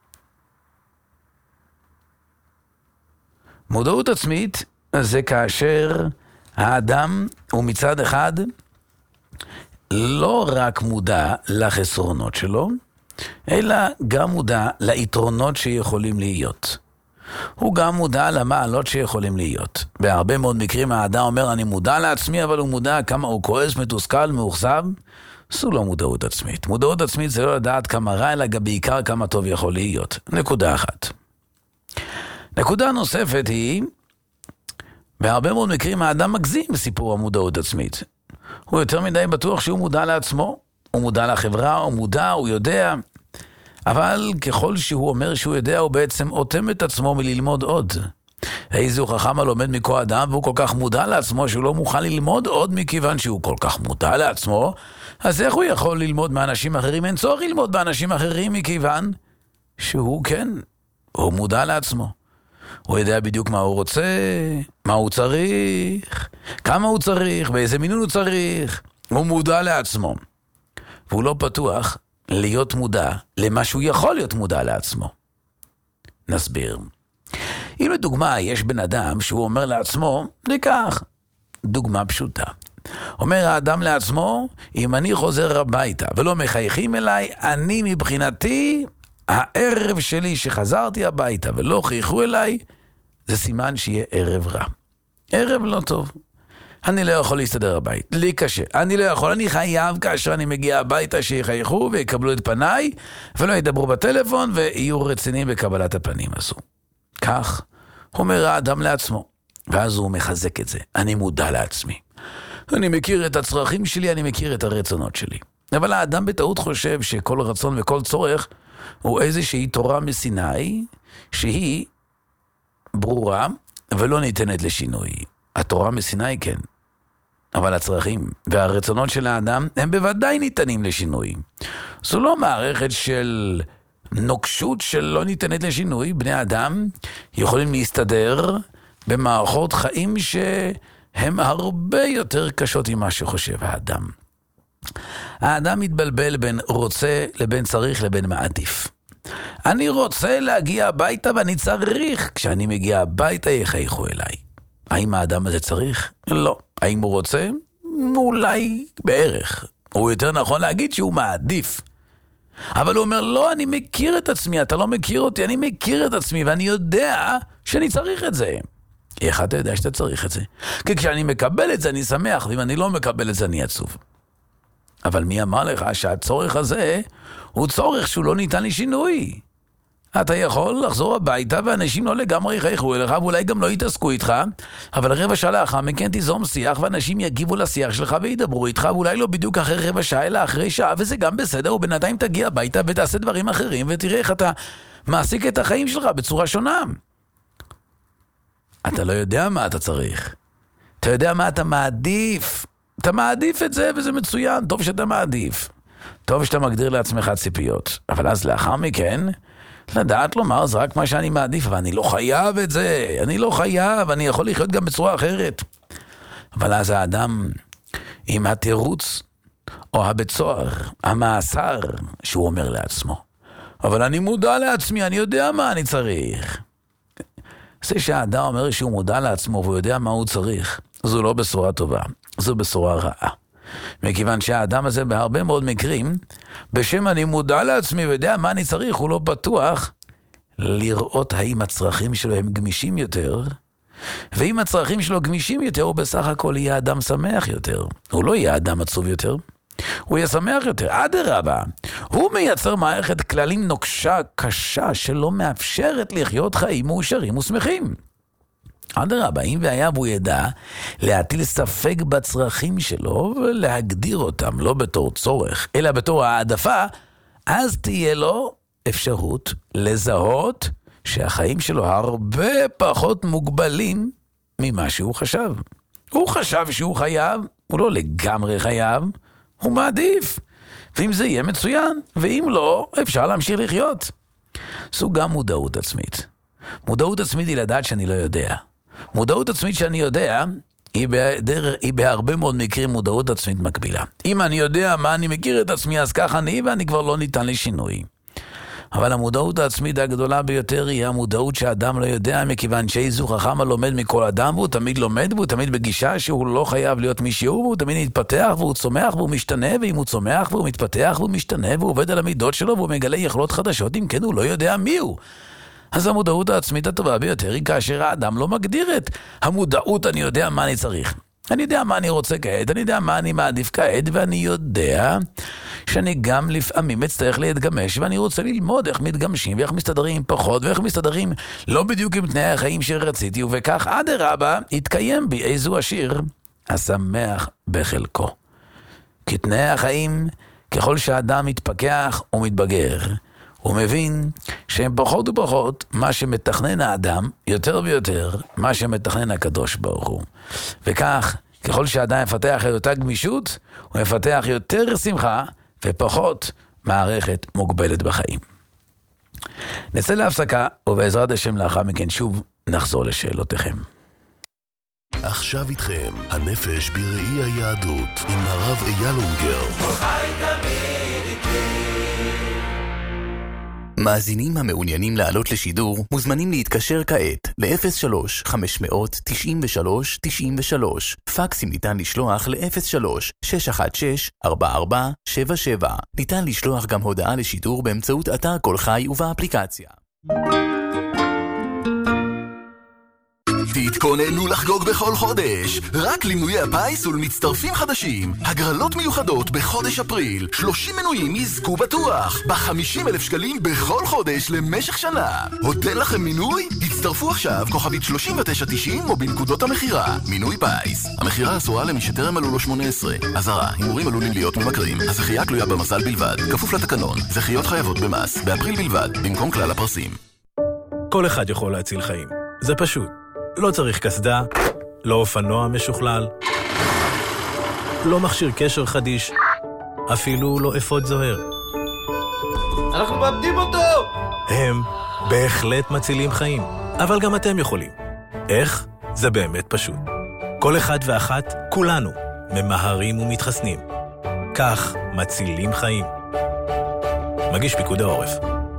מודעות עצמית זה כאשר האדם הוא מצד אחד לא רק מודע לחסרונות שלו, אלא גם מודע ליתרונות שיכולים להיות. הוא גם מודע למעלות שיכולים להיות. בהרבה מאוד מקרים האדם אומר, אני מודע לעצמי, אבל הוא מודע כמה הוא כועס, מתוסכל, מאוכזב. זו לא מודעות עצמית. מודעות עצמית זה לא לדעת כמה רע, אלא בעיקר כמה טוב יכול להיות. נקודה אחת. נקודה נוספת היא, בהרבה מאוד מקרים האדם מגזים בסיפור המודעות עצמית. הוא יותר מדי בטוח שהוא מודע לעצמו, הוא מודע לחברה, הוא מודע, הוא יודע, אבל ככל שהוא אומר שהוא יודע, הוא בעצם אוטם את עצמו מללמוד עוד. איזו חכם הלומד מכל אדם, והוא כל כך מודע לעצמו שהוא לא מוכן ללמוד עוד מכיוון שהוא כל כך מודע לעצמו, אז איך הוא יכול ללמוד מאנשים אחרים? אין צורך ללמוד מאנשים אחרים מכיוון שהוא כן, הוא מודע לעצמו. הוא יודע בדיוק מה הוא רוצה, מה הוא צריך, כמה הוא צריך, באיזה מינון הוא צריך. הוא מודע לעצמו. והוא לא פתוח להיות מודע למה שהוא יכול להיות מודע לעצמו. נסביר. אם לדוגמה יש בן אדם שהוא אומר לעצמו, ניקח דוגמה פשוטה. אומר האדם לעצמו, אם אני חוזר הביתה ולא מחייכים אליי, אני מבחינתי, הערב שלי שחזרתי הביתה ולא חייכו אליי, זה סימן שיהיה ערב רע. ערב לא טוב. אני לא יכול להסתדר הבית. לי קשה. אני לא יכול, אני חייב כאשר אני מגיע הביתה שיחייכו ויקבלו את פניי, ולא ידברו בטלפון ויהיו רציניים בקבלת הפנים הזו. כך אומר האדם לעצמו. ואז הוא מחזק את זה. אני מודע לעצמי. אני מכיר את הצרכים שלי, אני מכיר את הרצונות שלי. אבל האדם בטעות חושב שכל רצון וכל צורך הוא איזושהי תורה מסיני, שהיא ברורה ולא ניתנת לשינוי. התורה מסיני כן. אבל הצרכים והרצונות של האדם הם בוודאי ניתנים לשינוי. זו לא מערכת של נוקשות שלא ניתנת לשינוי. בני אדם יכולים להסתדר במערכות חיים שהן הרבה יותר קשות ממה שחושב האדם. האדם מתבלבל בין רוצה לבין צריך לבין מעדיף. אני רוצה להגיע הביתה ואני צריך. כשאני מגיע הביתה יחייכו אליי. האם האדם הזה צריך? לא. האם הוא רוצה? אולי בערך. הוא יותר נכון להגיד שהוא מעדיף. אבל הוא אומר, לא, אני מכיר את עצמי, אתה לא מכיר אותי, אני מכיר את עצמי ואני יודע שאני צריך את זה. איך אתה יודע שאתה צריך את זה? כי כשאני מקבל את זה אני שמח, ואם אני לא מקבל את זה אני עצוב. אבל מי אמר לך שהצורך הזה הוא צורך שהוא לא ניתן לשינוי? אתה יכול לחזור הביתה ואנשים לא לגמרי יחייכו אליך ואולי גם לא יתעסקו איתך, אבל רבע שעה לאחר מכן תיזום שיח ואנשים יגיבו לשיח שלך וידברו איתך, ואולי לא בדיוק אחרי רבע שעה אלא אחרי שעה, וזה גם בסדר, ובינתיים תגיע הביתה ותעשה דברים אחרים ותראה איך אתה מעסיק את החיים שלך בצורה שונה. אתה לא יודע מה אתה צריך, אתה יודע מה אתה מעדיף. אתה מעדיף את זה וזה מצוין, טוב שאתה מעדיף, טוב שאתה מגדיר לעצמך ציפיות, אבל אז לאחר מכן לדעת לומר זה רק מה שאני מעדיף, אבל אני לא חייב את זה, אני לא חייב, אני יכול לחיות גם בצורה אחרת. אבל אז האדם עם התירוץ או הבית סוהר, המאסר, שהוא אומר לעצמו, אבל אני מודע לעצמי, אני יודע מה אני צריך. זה שהאדם אומר שהוא מודע לעצמו והוא יודע מה הוא צריך, זו לא בשורה טובה, זו בשורה רעה. מכיוון שהאדם הזה בהרבה מאוד מקרים, בשם אני מודע לעצמי ויודע מה אני צריך, הוא לא בטוח לראות האם הצרכים שלו הם גמישים יותר, ואם הצרכים שלו גמישים יותר, הוא בסך הכל יהיה אדם שמח יותר. הוא לא יהיה אדם עצוב יותר, הוא יהיה שמח יותר. אדרבה, הוא מייצר מערכת כללים נוקשה, קשה, שלא מאפשרת לחיות חיים מאושרים ושמחים. אדרבה, אם והיה והוא ידע להטיל ספק בצרכים שלו ולהגדיר אותם לא בתור צורך, אלא בתור העדפה, אז תהיה לו אפשרות לזהות שהחיים שלו הרבה פחות מוגבלים ממה שהוא חשב. הוא חשב שהוא חייב, הוא לא לגמרי חייב, הוא מעדיף. ואם זה יהיה מצוין, ואם לא, אפשר להמשיך לחיות. זו גם מודעות עצמית. מודעות עצמית היא לדעת שאני לא יודע. מודעות עצמית שאני יודע, היא, בדרך, היא בהרבה מאוד מקרים מודעות עצמית מקבילה. אם אני יודע מה אני מכיר את עצמי, אז כך אני, ואני כבר לא ניתן לשינוי. אבל המודעות העצמית הגדולה ביותר היא המודעות שהאדם לא יודע, מכיוון שאיזו חכם הלומד מכל אדם, והוא תמיד לומד, והוא תמיד בגישה שהוא לא חייב להיות מי שהוא, והוא תמיד מתפתח, והוא צומח, והוא משתנה, ואם הוא צומח, והוא מתפתח, והוא משתנה, והוא עובד על המידות שלו, והוא מגלה יכולות חדשות, אם כן הוא לא יודע מי הוא. אז המודעות העצמית הטובה ביותר היא כאשר האדם לא מגדיר את המודעות, אני יודע מה אני צריך. אני יודע מה אני רוצה כעת, אני יודע מה אני מעדיף כעת, ואני יודע שאני גם לפעמים אצטרך להתגמש, ואני רוצה ללמוד איך מתגמשים, ואיך מסתדרים פחות, ואיך מסתדרים לא בדיוק עם תנאי החיים שרציתי, וכך עד הרבה יתקיים בי איזו השיר, השמח בחלקו. כי תנאי החיים, ככל שהאדם מתפכח ומתבגר, הוא מבין שהם פחות ופחות מה שמתכנן האדם, יותר ויותר מה שמתכנן הקדוש ברוך הוא. וכך, ככל שהאדם יפתח את אותה גמישות, הוא יפתח יותר שמחה ופחות מערכת מוגבלת בחיים. נצא להפסקה, ובעזרת השם לאחר מכן שוב נחזור לשאלותיכם. עכשיו איתכם, הנפש בראי היהדות, עם הרב אייל אונגר. מאזינים המעוניינים לעלות לשידור מוזמנים להתקשר כעת ל-אפס שלוש חמש תשע שלוש תשע שלוש. פקסים ניתן לשלוח ל-אפס שלוש שש אחת שש ארבע ארבע שבע שבע. ניתן לשלוח גם הודעה לשידור באמצעות אתר כל חי ובאפליקציה. תתכוננו לחגוג בכל חודש, רק למנויי הפיס ולמצטרפים חדשים. הגרלות מיוחדות בחודש אפריל, שלושים מנויים יזכו בטוח, ב-חמישים אלף שקלים בכל חודש למשך שנה. עוד אין לכם מינוי? תצטרפו עכשיו, כוכבית שלושים ותשע תשעים או בנקודות המחירה. מינוי פיס. המחירה אסורה למי שטרם מלאו לו שמונה עשרה. אזהרה, הימורים עלולים להיות ממכרים. הזכייה תלויה במזל בלבד, כפוף לתקנון. זכיות חייבות במס, באפריל בלבד, במקום כלל הפרסים. כל אחד יכול להציל חיים. זה פשוט. לא צריך קסדה, לא אופנוע משוכלל, לא מכשיר קשר חדיש, אפילו לא אפוד זוהר. אנחנו מאבדים אותו! הם בהחלט מצילים חיים, אבל גם אתם יכולים. איך? זה באמת פשוט. כל אחד ואחת, כולנו, ממהרים ומתחסנים. כך מצילים חיים. מגיש פיקוד העורף.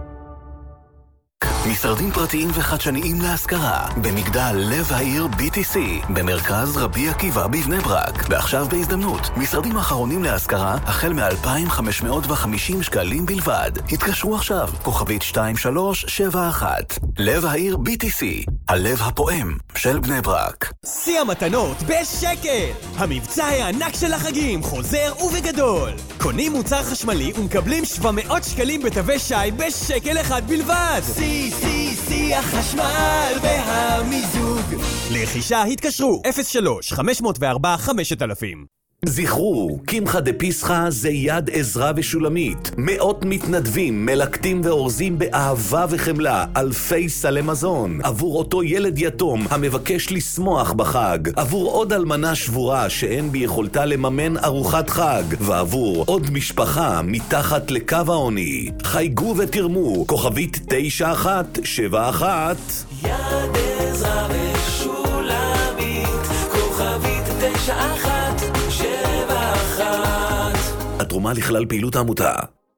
משרדים פרטיים וחדשניים להשכרה במגדל לב העיר בי טי סי במרכז רבי עקיבא בבני ברק. ועכשיו בהזדמנות, משרדים האחרונים להשכרה החל מ-אלפיים וחמש מאות וחמישים שקלים בלבד. התקשרו עכשיו, כוכבית שתיים שלוש שבע אחת. לב העיר בי טי סי, הלב הפועם של בני ברק. שיא המתנות בשקל! המבצע הענק של החגים חוזר ובגדול. קונים מוצר חשמלי ומקבלים שבע מאות שקלים בתווי שי בשקל אחד בלבד. סי סי סי החשמל והמיזוג. לרכישה התקשרו אפס שלוש חמש אפס ארבע חמשת אלפים. זכרו, קמחא דפסחא זה יד עזרא ושולמית. מאות מתנדבים, מלקטים ואורזים באהבה וחמלה אלפי סלי מזון עבור אותו ילד יתום המבקש לשמוח בחג, עבור עוד אלמנה שבורה שאין ביכולתה לממן ארוחת חג, ועבור עוד משפחה מתחת לקו העוני. חייגו ותרמו, כוכבית תשע אחת שבע אחת. יד עזרא ושולמית, כוכבית תשע אחת שבע אחת. התרומה לכלל פעילות העמותה.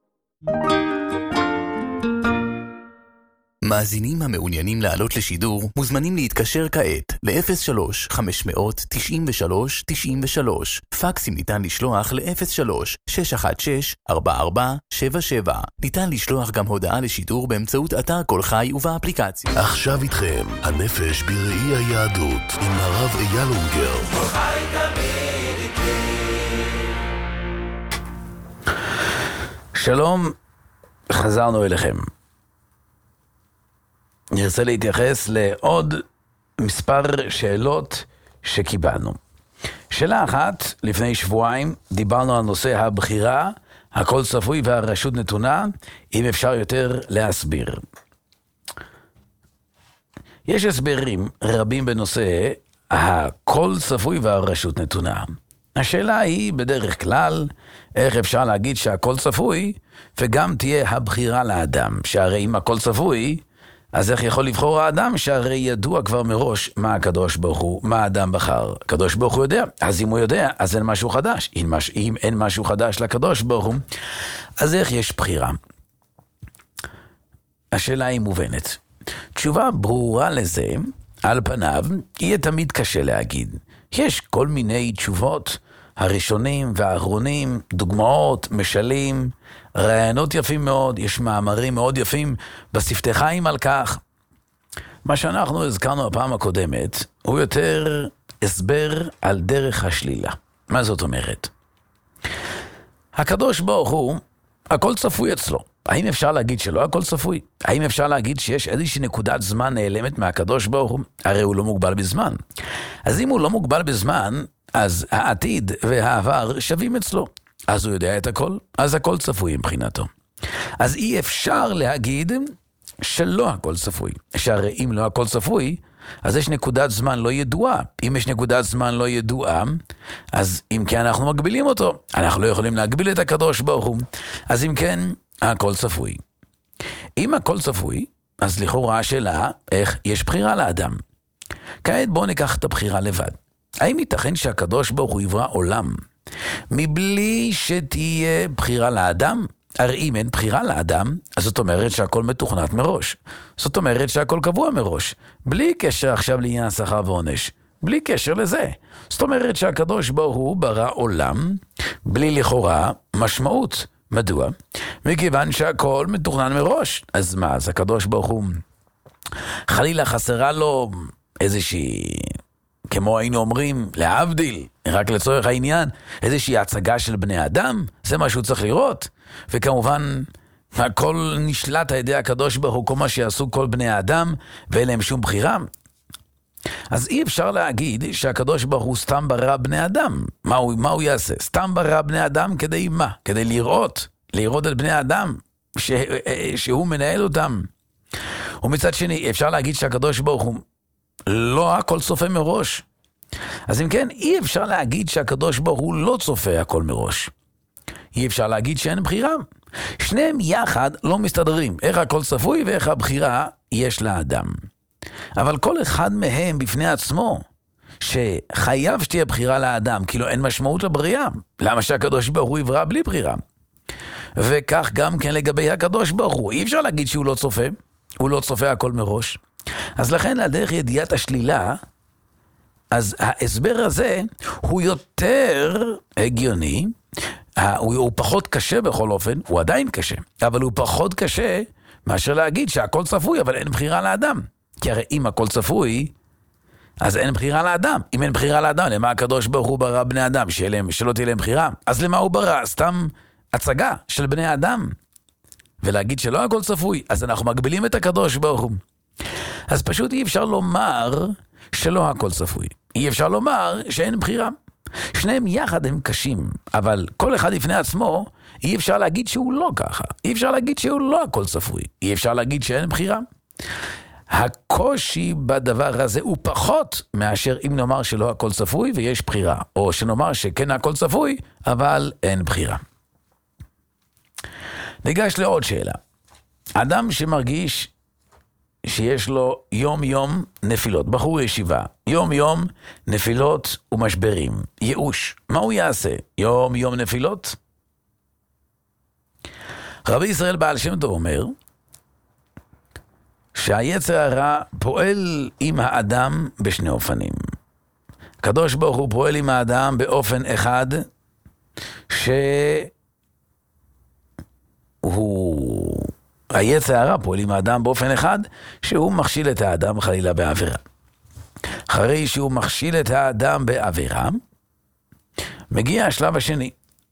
מאזינים המעוניינים לעלות לשידור מוזמנים להתקשר כעת ל-אפס שלוש חמש אפס תשעים ושלוש תשעים ושלוש. פקסים ניתן לשלוח ל-אפס שלוש שש אחת שש ארבע ארבע שבע שבע. ניתן לשלוח גם הודעה לשידור באמצעות אתר כל חי ובאפליקציה. עכשיו איתכם, הנפש בראי היהדות עם הרב אייל אונגר. כל חי תמיד איתי. שלום, חזרנו אליכם. נרצה להתייחס לעוד מספר שאלות שקיבלנו. שאלה אחת, לפני שבועיים דיברנו על נושא הבחירה, הכל צפוי והרשות נתונה, אם אפשר יותר להסביר. יש הסברים רבים בנושא הכל צפוי והרשות נתונה. השאלה היא בדרך כלל, איך אפשר להגיד שהכל צפוי, וגם תהיה הבחירה לאדם, שהרי אם הכל צפוי, אז איך יכול לבחור האדם שהרי ידוע כבר מראש מה הקדוש ברוך הוא, מה האדם בחר? הקדוש ברוך הוא יודע, אז אם הוא יודע, אז אין משהו חדש. אם, מש... אם אין משהו חדש לקדוש ברוך הוא, אז איך יש בחירה? השאלה היא מובנת. תשובה ברורה לזה, על פניו, יהיה תמיד קשה להגיד. יש כל מיני תשובות, הראשונים והאחרונים, דוגמאות, משלים, רעיונות יפים מאוד, יש מאמרים מאוד יפים בשפתי חיים על כך. מה שאנחנו הזכרנו הפעם הקודמת, הוא יותר הסבר על דרך השלילה. מה זאת אומרת? הקדוש ברוך הוא, הכל צפוי אצלו. האם אפשר להגיד שלא הכל צפוי? האם אפשר להגיד שיש איזושהי נקודת זמן נעלמת מהקדוש ברוך הוא? הרי הוא לא מוגבל בזמן. אז אם הוא לא מוגבל בזמן, אז העתיד והעבר שווים אצלו. אז הוא יודע את הכל, אז הכל צפוי מבחינתו. אז אי אפשר להגיד שלא הכל צפוי. שהרי אם לא הכל צפוי, אז יש נקודת זמן לא ידועה. אם יש נקודת זמן לא ידועה, אז אם כן אנחנו מגבילים אותו. אנחנו לא יכולים להגביל את הקדוש ברוך הוא. אז אם כן, הכל צפוי. אם הכל צפוי, אז לכאורה השאלה, איך יש בחירה לאדם. כעת בואו ניקח את הבחירה לבד. האם ייתכן שהקדוש ברוך הוא יברא עולם מבלי שתהיה בחירה לאדם? הרי אם אין בחירה לאדם, אז זאת אומרת שהכל מתוכנת מראש. זאת אומרת שהכל קבוע מראש. בלי קשר עכשיו לעניין שכר ועונש. בלי קשר לזה. זאת אומרת שהקדוש ברוך הוא ברא עולם בלי לכאורה משמעות. מדוע? מכיוון שהכל מתוכנן מראש. אז מה? אז הקדוש ברוך הוא חלילה חסרה לו איזושהי, כמו היינו אומרים, להבדיל, רק לצורך העניין, איזושהי הצגה של בני אדם, זה מה שהוא צריך לראות. וכמובן, הכל נשלט על ידי הקדוש ברוך הוא, כל מה שיעשו כל בני האדם, ואין להם שום בחירה. אז אי אפשר להגיד שהקדוש ברוך הוא סתם ברא בני אדם. מה הוא, מה הוא יעשה? סתם ברא בני אדם כדי מה? כדי לראות, לראות את בני האדם, ש, שהוא מנהל אותם. ומצד שני, אפשר להגיד שהקדוש ברוך הוא לא הכל צופה מראש. אז אם כן, אי אפשר להגיד שהקדוש ברוך הוא לא צופה הכל מראש. אי אפשר להגיד שאין בחירה. שניהם יחד לא מסתדרים. איך הכל צפוי ואיך הבחירה יש לאדם. אבל כל אחד מהם בפני עצמו, שחייב שתהיה בחירה לאדם, כאילו אין משמעות לבריאה. למה שהקדוש ברוך הוא יברא בלי בחירה? וכך גם כן לגבי הקדוש ברוך הוא. אי אפשר להגיד שהוא לא צופה. הוא לא צופה הכל מראש. אז לכן לדרך ידיעת השלילה, אז ההסבר הזה הוא יותר הגיוני, הוא, הוא פחות קשה בכל אופן, הוא עדיין קשה, אבל הוא פחות קשה מאשר להגיד שהכל צפוי, אבל אין בחירה לאדם. כי הרי אם הכל צפוי, אז אין בחירה לאדם. אם אין בחירה לאדם, למה הקדוש ברוך הוא ברא בני אדם? שלהם, שלא תהיה להם בחירה. אז למה הוא ברא? סתם הצגה של בני אדם. ולהגיד שלא הכל צפוי, אז אנחנו מגבילים את הקדוש ברוך הוא. אז פשוט אי אפשר לומר שלא הכל צפוי. אי אפשר לומר שאין בחירה. שניהם יחד הם קשים, אבל כל אחד לפני עצמו, אי אפשר להגיד שהוא לא ככה. אי אפשר להגיד שהוא לא הכל צפוי. אי אפשר להגיד שאין בחירה. הקושי בדבר הזה הוא פחות מאשר אם נאמר שלא הכל צפוי ויש בחירה, או שנאמר שכן הכל צפוי, אבל אין בחירה. ניגש לעוד שאלה. אדם שמרגיש שיש לו יום יום נפילות, בחור ישיבה, יום יום נפילות ומשברים, ייאוש, מה הוא יעשה? יום יום נפילות? רבי ישראל בעל שם טוב אומר שהיצר הרע פועל עם האדם בשני אופנים. הקדוש ברוך הוא פועל עם האדם באופן אחד שהוא היצר הרע פועל עם האדם באופן אחד שהוא מכשיל את האדם חלילה בעבירה. אחרי שהוא מכשיל את האדם בעבירה, מגיע השלב השני,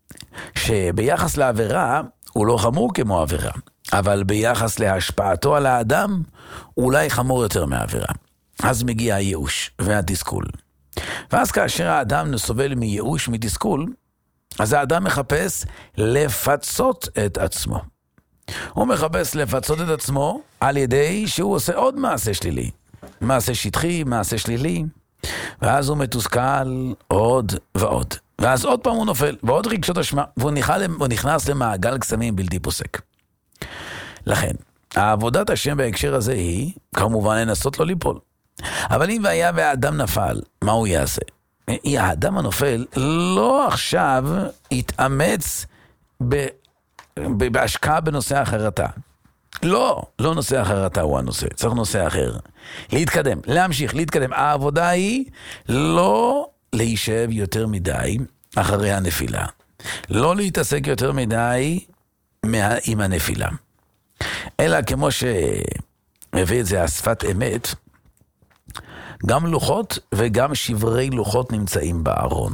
שביחס לעבירה הוא לא חמור כמו עבירה, אבל ביחס להשפעתו על האדם אולי חמור יותר מעבירה. אז מגיע הייאוש והתסכול. ואז כאשר האדם סובל מייאוש, מתסכול, אז האדם מחפש לפצות את עצמו. הוא מחפש לפצות את עצמו על ידי שהוא עושה עוד מעשה שלילי. מעשה שטחי, מעשה שלילי. ואז הוא מתוסכל עוד ועוד. ואז עוד פעם הוא נופל, ועוד רגשות אשמה, והוא נכנס למעגל קסמים בלתי פוסק. לכן, העבודת השם בהקשר הזה היא, כמובן, לנסות לא ליפול. אבל אם והיה והאדם נפל, מה הוא יעשה? האדם הנופל לא עכשיו יתאמץ ב... בהשקעה בנושא החרטה. לא, לא נושא החרטה הוא הנושא, צריך נושא אחר. להתקדם, להמשיך, להתקדם. העבודה היא לא להישב יותר מדי אחרי הנפילה. לא להתעסק יותר מדי מה... עם הנפילה. אלא כמו שהביא את זה השפת אמת, גם לוחות וגם שברי לוחות נמצאים בארון.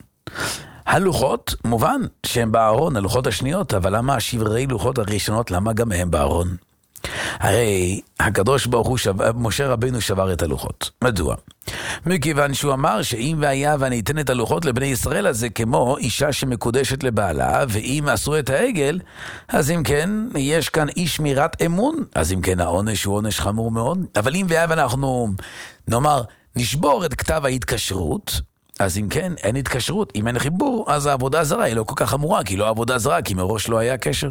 הלוחות, מובן שהם בארון, הלוחות השניות, אבל למה השברי לוחות הראשונות, למה גם הם בארון? הרי הקדוש ברוך הוא, שבר, משה רבינו שבר את הלוחות. מדוע? מכיוון שהוא אמר שאם והיה ואני אתן את הלוחות לבני ישראל, אז זה כמו אישה שמקודשת לבעלה, ואם עשו את העגל, אז אם כן, יש כאן אי שמירת אמון, אז אם כן, העונש הוא עונש חמור מאוד. אבל אם והיה ואנחנו, נאמר, נשבור את כתב ההתקשרות, אז אם כן, אין התקשרות. אם אין חיבור, אז העבודה זרה היא לא כל כך חמורה, כי לא עבודה זרה, כי מראש לא היה קשר.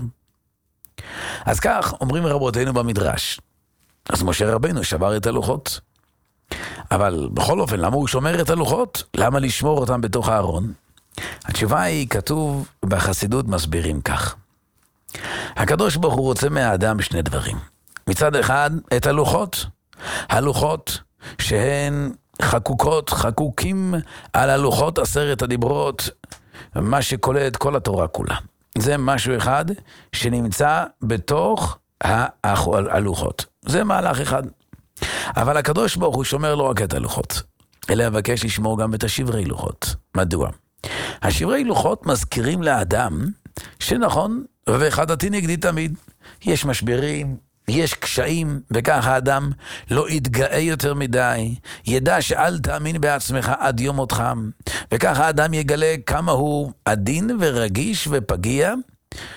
אז כך אומרים רבותינו במדרש. אז משה רבינו שבר את הלוחות. אבל בכל אופן, למה הוא שומר את הלוחות? למה לשמור אותם בתוך הארון? התשובה היא, כתוב בחסידות, מסבירים כך. הקדוש ברוך הוא רוצה מהאדם שני דברים. מצד אחד, את הלוחות. הלוחות שהן חקוקות, חקוקים על הלוחות עשרת הדיברות, מה שכולל את כל התורה כולה. זה משהו אחד שנמצא בתוך הלוחות. זה מהלך אחד. אבל הקדוש ברוך הוא שומר לא רק את הלוחות, אלא מבקש לשמור גם את השברי לוחות. מדוע? השברי לוחות מזכירים לאדם שנכון, וחדתי נגדי תמיד. יש משברים, יש קשיים, וכך האדם לא יתגאה יותר מדי, ידע שאל תאמין בעצמך עד יום אותך, וכך האדם יגלה כמה הוא עדין ורגיש ופגיע,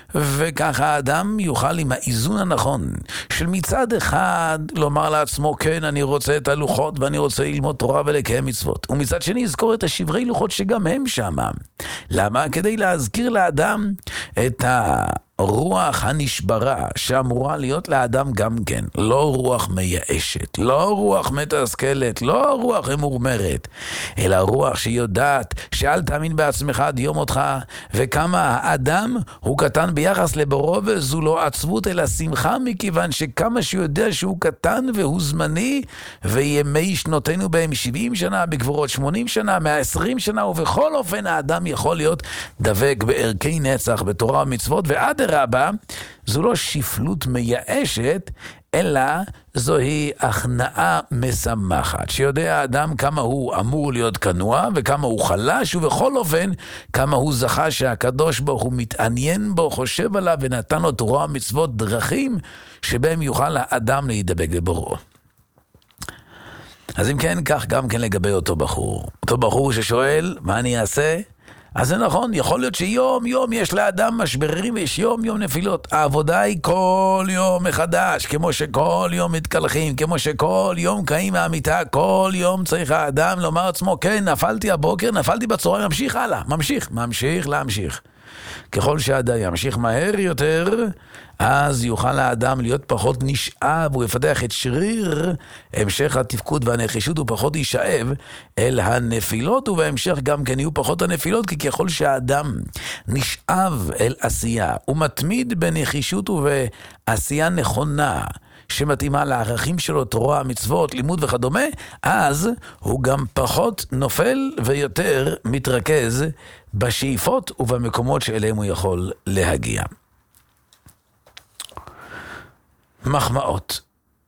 וככה האדם יוכל עם האיזון הנכון של מצד אחד לומר לעצמו כן אני רוצה את הלוחות ואני רוצה ללמוד תורה ולקיים מצוות, ומצד שני יזכור את השברי לוחות שגם הם שם. למה? כדי להזכיר לאדם את הרוח הנשברה שאמורה להיות לאדם גם כן, לא רוח מייאשת, לא רוח מתסכלת, לא רוח אמורמרת, אלא רוח שיודעת שאל תאמין בעצמך עד יום אותך, וכמה האדם הוא קטן ביחס לבורו, וזו לא עצבות אלא שמחה, מכיוון שכמה שיודע שהוא קטן והוא זמני, וימי שנותינו בהם שבעים שנה, בגבורות שמונים שנה, מאה ועשרים שנה, ובכל אופן האדם יכול להיות דבק בערכי נצח, בתורה ומצוות, ועד הרבה, זו לא שפלות מייאשת, אלא זוהי הכנעה משמחת, שיודע האדם כמה הוא אמור להיות כנוע וכמה הוא חלש, ובכל אופן כמה הוא זכה שהקדוש ברוך הוא מתעניין בו, חושב עליו ונתן לו תורה ומצוות, דרכים שבהם יוכל האדם להידבק לבוראו. אז אם כן, כך גם כן לגבי אותו בחור. אותו בחור ששואל מה אני אעשה? אז זה נכון, יכול להיות שיום יום יש לאדם משברים ויש יום יום נפילות. העבודה היא כל יום מחדש, כמו שכל יום מתקלחים, כמו שכל יום קיים מהמיטה, כל יום צריך האדם לומר עצמו, כן, נפלתי הבוקר, נפלתי בצהריים, ממשיך הלאה, ממשיך, ממשיך להמשיך. ככל שהאדם ימשיך מהר יותר, אז יוכל האדם להיות פחות נשאב, הוא יפתח את שריר המשך התפקוד והנחישות, הוא פחות יישאב אל הנפילות, ובהמשך גם כן יהיו פחות הנפילות, כי ככל שהאדם נשאב אל עשייה, הוא מתמיד בנחישות ובעשייה נכונה, שמתאימה לערכים שלו, תורה, מצוות, לימוד וכדומה, אז הוא גם פחות נופל ויותר מתרכז בשאיפות ובמקומות שאליהם הוא יכול להגיע. מחמאות.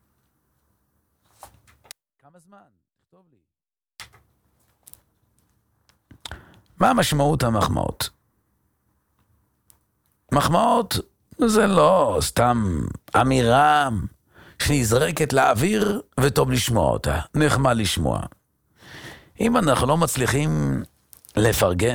כמה זמן? תכתוב לי. מה משמעות המחמאות? מחמאות זה לא סתם אמירה שנזרקת לאוויר וטוב לשמוע אותה, נחמד לשמוע. אם אנחנו לא מצליחים לפרגן,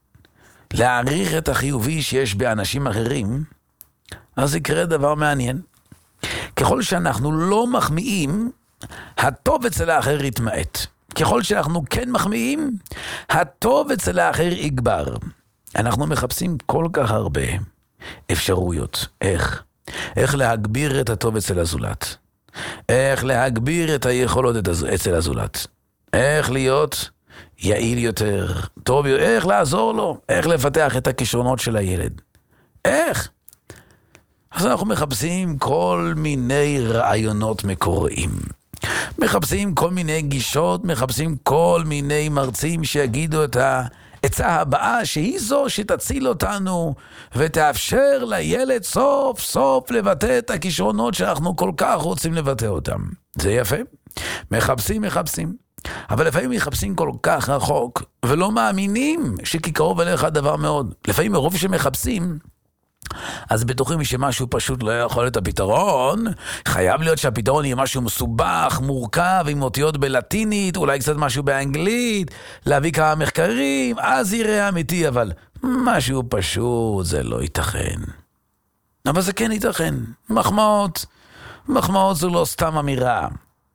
להעריך את החיובי שיש באנשים אחרים, אז יקרה דבר מעניין. ככל שאנחנו לא מחמיאים, הטוב אצל האחר יתמעט. ככל שאנחנו כן מחמיאים, הטוב אצל האחר יגבר. אנחנו מחפשים כל כך הרבה אפשרויות. איך? איך להגביר את הטוב אצל הזולת. איך להגביר את היכולות אצל הזולת. איך להיות יעיל יותר, טוב יותר, איך לעזור לו, איך לפתח את הכישרונות של הילד. איך? אז אנחנו מחפשים כל מיני רעיונות מקוריים. מחפשים כל מיני גישות, מחפשים כל מיני מרצים שיגידו את העצה הבאה, שהיא זו שתציל אותנו ותאפשר לילד סוף סוף לבטא את הכישרונות שאנחנו כל כך רוצים לבטא אותם. זה יפה. מחפשים, מחפשים. אבל לפעמים מחפשים כל כך רחוק ולא מאמינים שכקרוב אליך דבר מאוד. לפעמים מרוב שמחפשים, אז בטוחים שמשהו פשוט לא יכול להיות הפתרון. חייב להיות שהפתרון יהיה משהו מסובך, מורכב, עם אותיות בלטינית, אולי קצת משהו באנגלית, להביא כמה מחקרים, אז יראה אמיתי, אבל משהו פשוט זה לא ייתכן. אבל זה כן ייתכן. מחמאות, מחמאות זו לא סתם אמירה.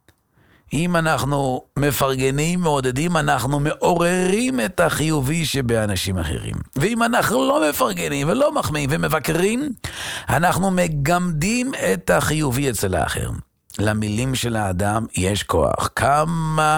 אם אנחנו מפרגנים, מעודדים, אנחנו מעוררים את החיובי שבאנשים אחרים. ואם אנחנו לא מפרגנים ולא מחמיאים ומבקרים, אנחנו מגמדים את החיובי אצל האחר. למילים של האדם יש כוח. כמה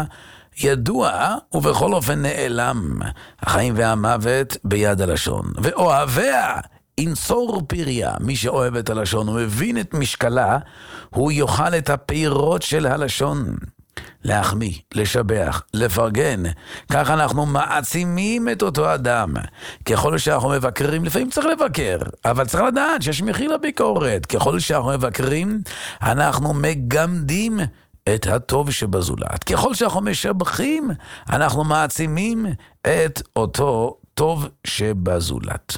ידוע ובכל אופן נעלם. החיים והמוות ביד הלשון. ואוהביה אינסור פריה. מי שאוהב את הלשון ומבין את משקלה, הוא יאכל את הפירות של הלשון. להחמיא, לשבח, לפרגן. כך אנחנו מעצימים את אותו אדם. ככל שאנחנו מבקרים, לפעמים צריך לבקר, אבל צריך לדעת שיש מחיר לביקורת. ככל שאנחנו מבקרים, אנחנו מגמדים את הטוב שבזולת. ככל שאנחנו משבחים, אנחנו מעצימים את אותו טוב שבזולת.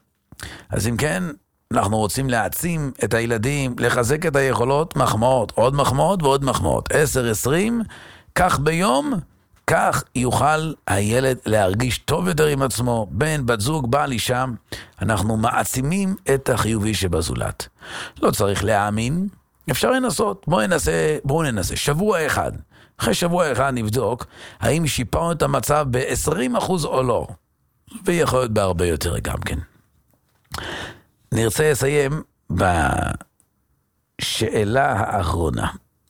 אז אם כן, אנחנו רוצים להעצים את הילדים, לחזק את היכולות, מחמאות, עוד מחמאות ועוד מחמאות. עשר, עשרים, כך ביום, כך יוכל הילד להרגיש טוב יותר עם עצמו, בן, בת זוג, בעל, אישה. אנחנו מעצימים את החיובי שבזולת. לא צריך להאמין, אפשר לנסות. בואו ננסה, בואו ננסה. שבוע אחד. אחרי שבוע אחד נבדוק האם שיפרנו את המצב ב-עשרים אחוז או לא. ויכול להיות בהרבה יותר גם כן. נרצה לסיים בשאלה האחרונה.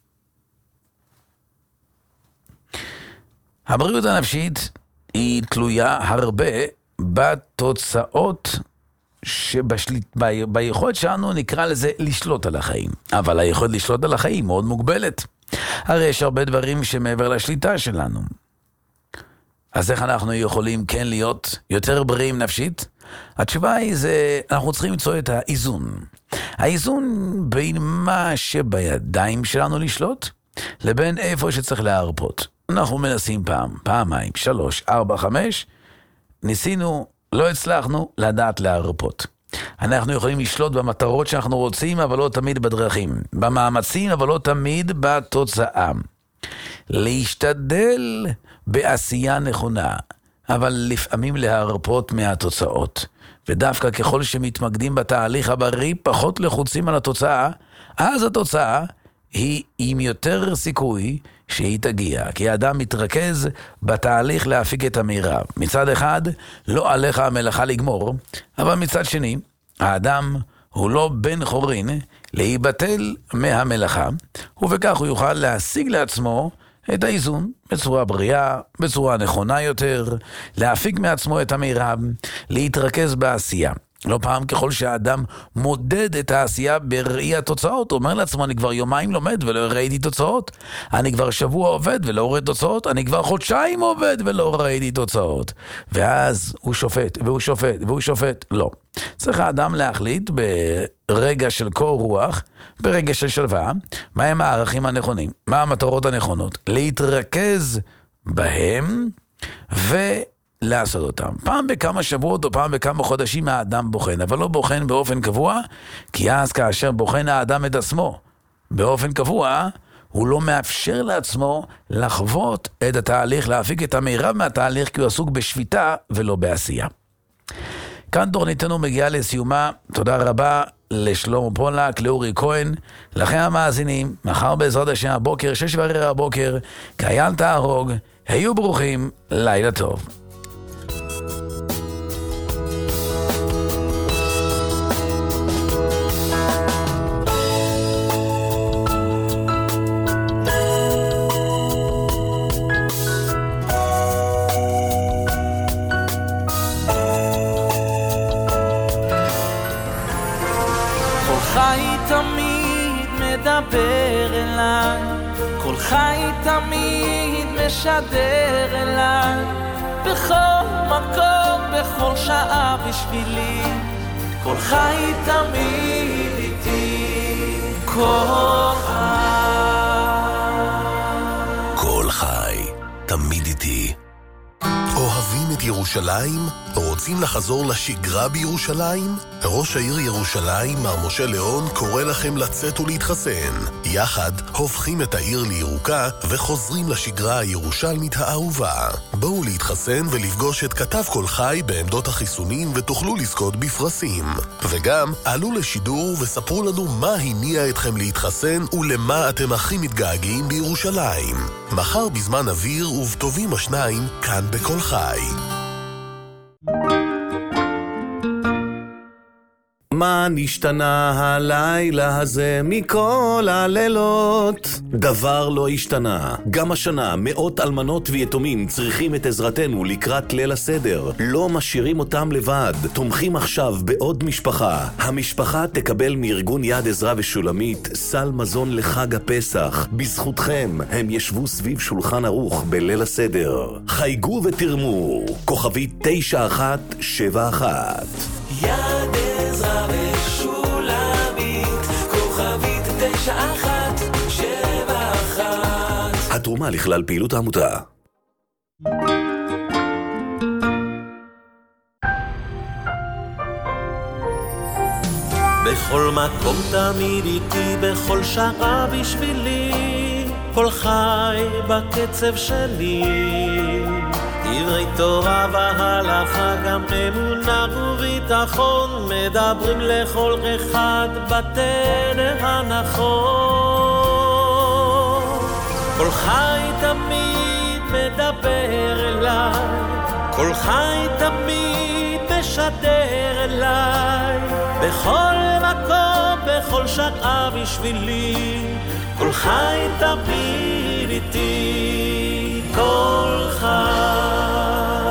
הבריאות הנפשית היא תלויה הרבה בתוצאות שבשליט, ב, ביכולת שלנו נקרא לזה לשלוט על החיים. אבל היכולת לשלוט על החיים מאוד מוגבלת. הרי יש הרבה דברים שמעבר לשליטה שלנו. אז איך אנחנו יכולים כן להיות יותר בריאים נפשית? התשובה היא זה, אנחנו צריכים למצוא את האיזון. האיזון בין מה שבידיים שלנו לשלוט, לבין איפה שצריך להרפות. אנחנו מנסים פעם, פעמיים, שלוש, ארבע, חמש, ניסינו, לא הצלחנו לדעת להרפות. אנחנו יכולים לשלוט במטרות שאנחנו רוצים, אבל לא תמיד בדרכים. במאמצים, אבל לא תמיד בתוצאה. להשתדל בעשייה נכונה, אבל לפעמים להרפות מהתוצאות. ודווקא ככל שמתמקדים בתהליך הבריא, פחות לחוצים על התוצאה, אז התוצאה היא עם יותר סיכוי שהיא תגיע. כי האדם מתרכז בתהליך להפיק את המרב. מצד אחד, לא עליך המלאכה לגמור, אבל מצד שני, האדם הוא לא בן חורין להיבטל מהמלאכה, ובכך הוא יוכל להשיג לעצמו את האיזון בצורה בריאה, בצורה נכונה יותר, להפיק מעצמו את המרב, להתרכז בעשייה. לא פעם ככל שהאדם מודד את העשייה בראי התוצאות, הוא אומר לעצמו, אני כבר יומיים לומד ולא ראיתי תוצאות, אני כבר שבוע עובד ולא רואה תוצאות, אני כבר חודשיים עובד ולא ראיתי תוצאות. ואז הוא שופט, והוא שופט, והוא שופט. לא. צריך האדם להחליט ברגע של קור רוח, ברגע של שלווה, מהם הערכים הנכונים, מה המטרות הנכונות, להתרכז בהם ו... לעשות אותם. פעם בכמה שבועות או פעם בכמה חודשים האדם בוחן, אבל לא בוחן באופן קבוע, כי אז כאשר בוחן האדם את עצמו באופן קבוע, הוא לא מאפשר לעצמו לחוות את התהליך, להפיק את המרב מהתהליך, כי הוא עסוק בשביטה ולא בעשייה. כאן תוכניתנו מגיעה לסיומה. תודה רבה לשלמה פולק, לאורי כהן, לכם המאזינים. מחר בעזרת השם הבוקר, שש וערב הבוקר, קייל תהרוג. היו ברוכים, לילה טוב. מדבר אליי, כל חי תמיד משדר אליי, בכל מקום, בכל שעה בשבילי, כל חי תמיד איתי, כל חי. כל חי תמיד איתי. אוהבים את ירושלים? רוצים לחזור לשגרה בירושלים? ראש העיר ירושלים, מר משה ליאון, קורא לכם לצאת ולהתחסן. יחד הופכים את העיר לירוקה וחוזרים לשגרה הירושלמית האהובה. בואו להתחסן ולפגוש את כתב כל חי בעמדות החיסונים ותוכלו לזכות בפרסים. וגם עלו לשידור וספרו לנו מה הניע אתכם להתחסן ולמה אתם הכי מתגעגעים בירושלים. מחר בזמן אוויר ובטובים השניים, כאן בכל חי. מה נשתנה הלילה הזה מכל הלילות? דבר לא השתנה. גם השנה מאות אלמנות ויתומים צריכים את עזרתנו לקראת ליל הסדר. לא משאירים אותם לבד. תומכים עכשיו בעוד משפחה. המשפחה תקבל מארגון יד עזרא ושולמית סל מזון לחג הפסח. בזכותכם הם ישבו סביב שולחן ערוך בליל הסדר. חייגו ותרמו. כוכבי תשע אחת שבע אחת. יד עזרא ושולמית, כוכבית תשע אחת שבע אחת. התרומה לכלל פעילות העמותה. בכל מקום תמיד איתי, בכל שעה בשבילי, כל חי בקצב שלי, דברי תורה והלכה גם אמונה וביטחון, מדברים לכל אחד בתדר הנכון. כל חי תמיד מדבר אליי, כל חי תמיד משדר אליי, בכל מקום, בכל שעה בשבילי, כל חי תמיד איתי, כל חי.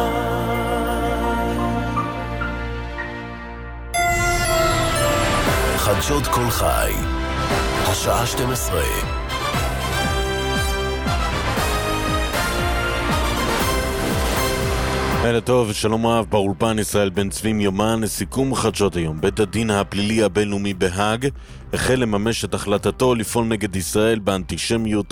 חדשות כל חי, השעה שתים עשרה. לילה טוב, שלום רב, באולפן ישראל בן צבי מיומן. לסיכום חדשות היום, בית הדין הפלילי הבינלאומי בהאג החל לממש את החלטתו לפעול נגד ישראל באנטישמיות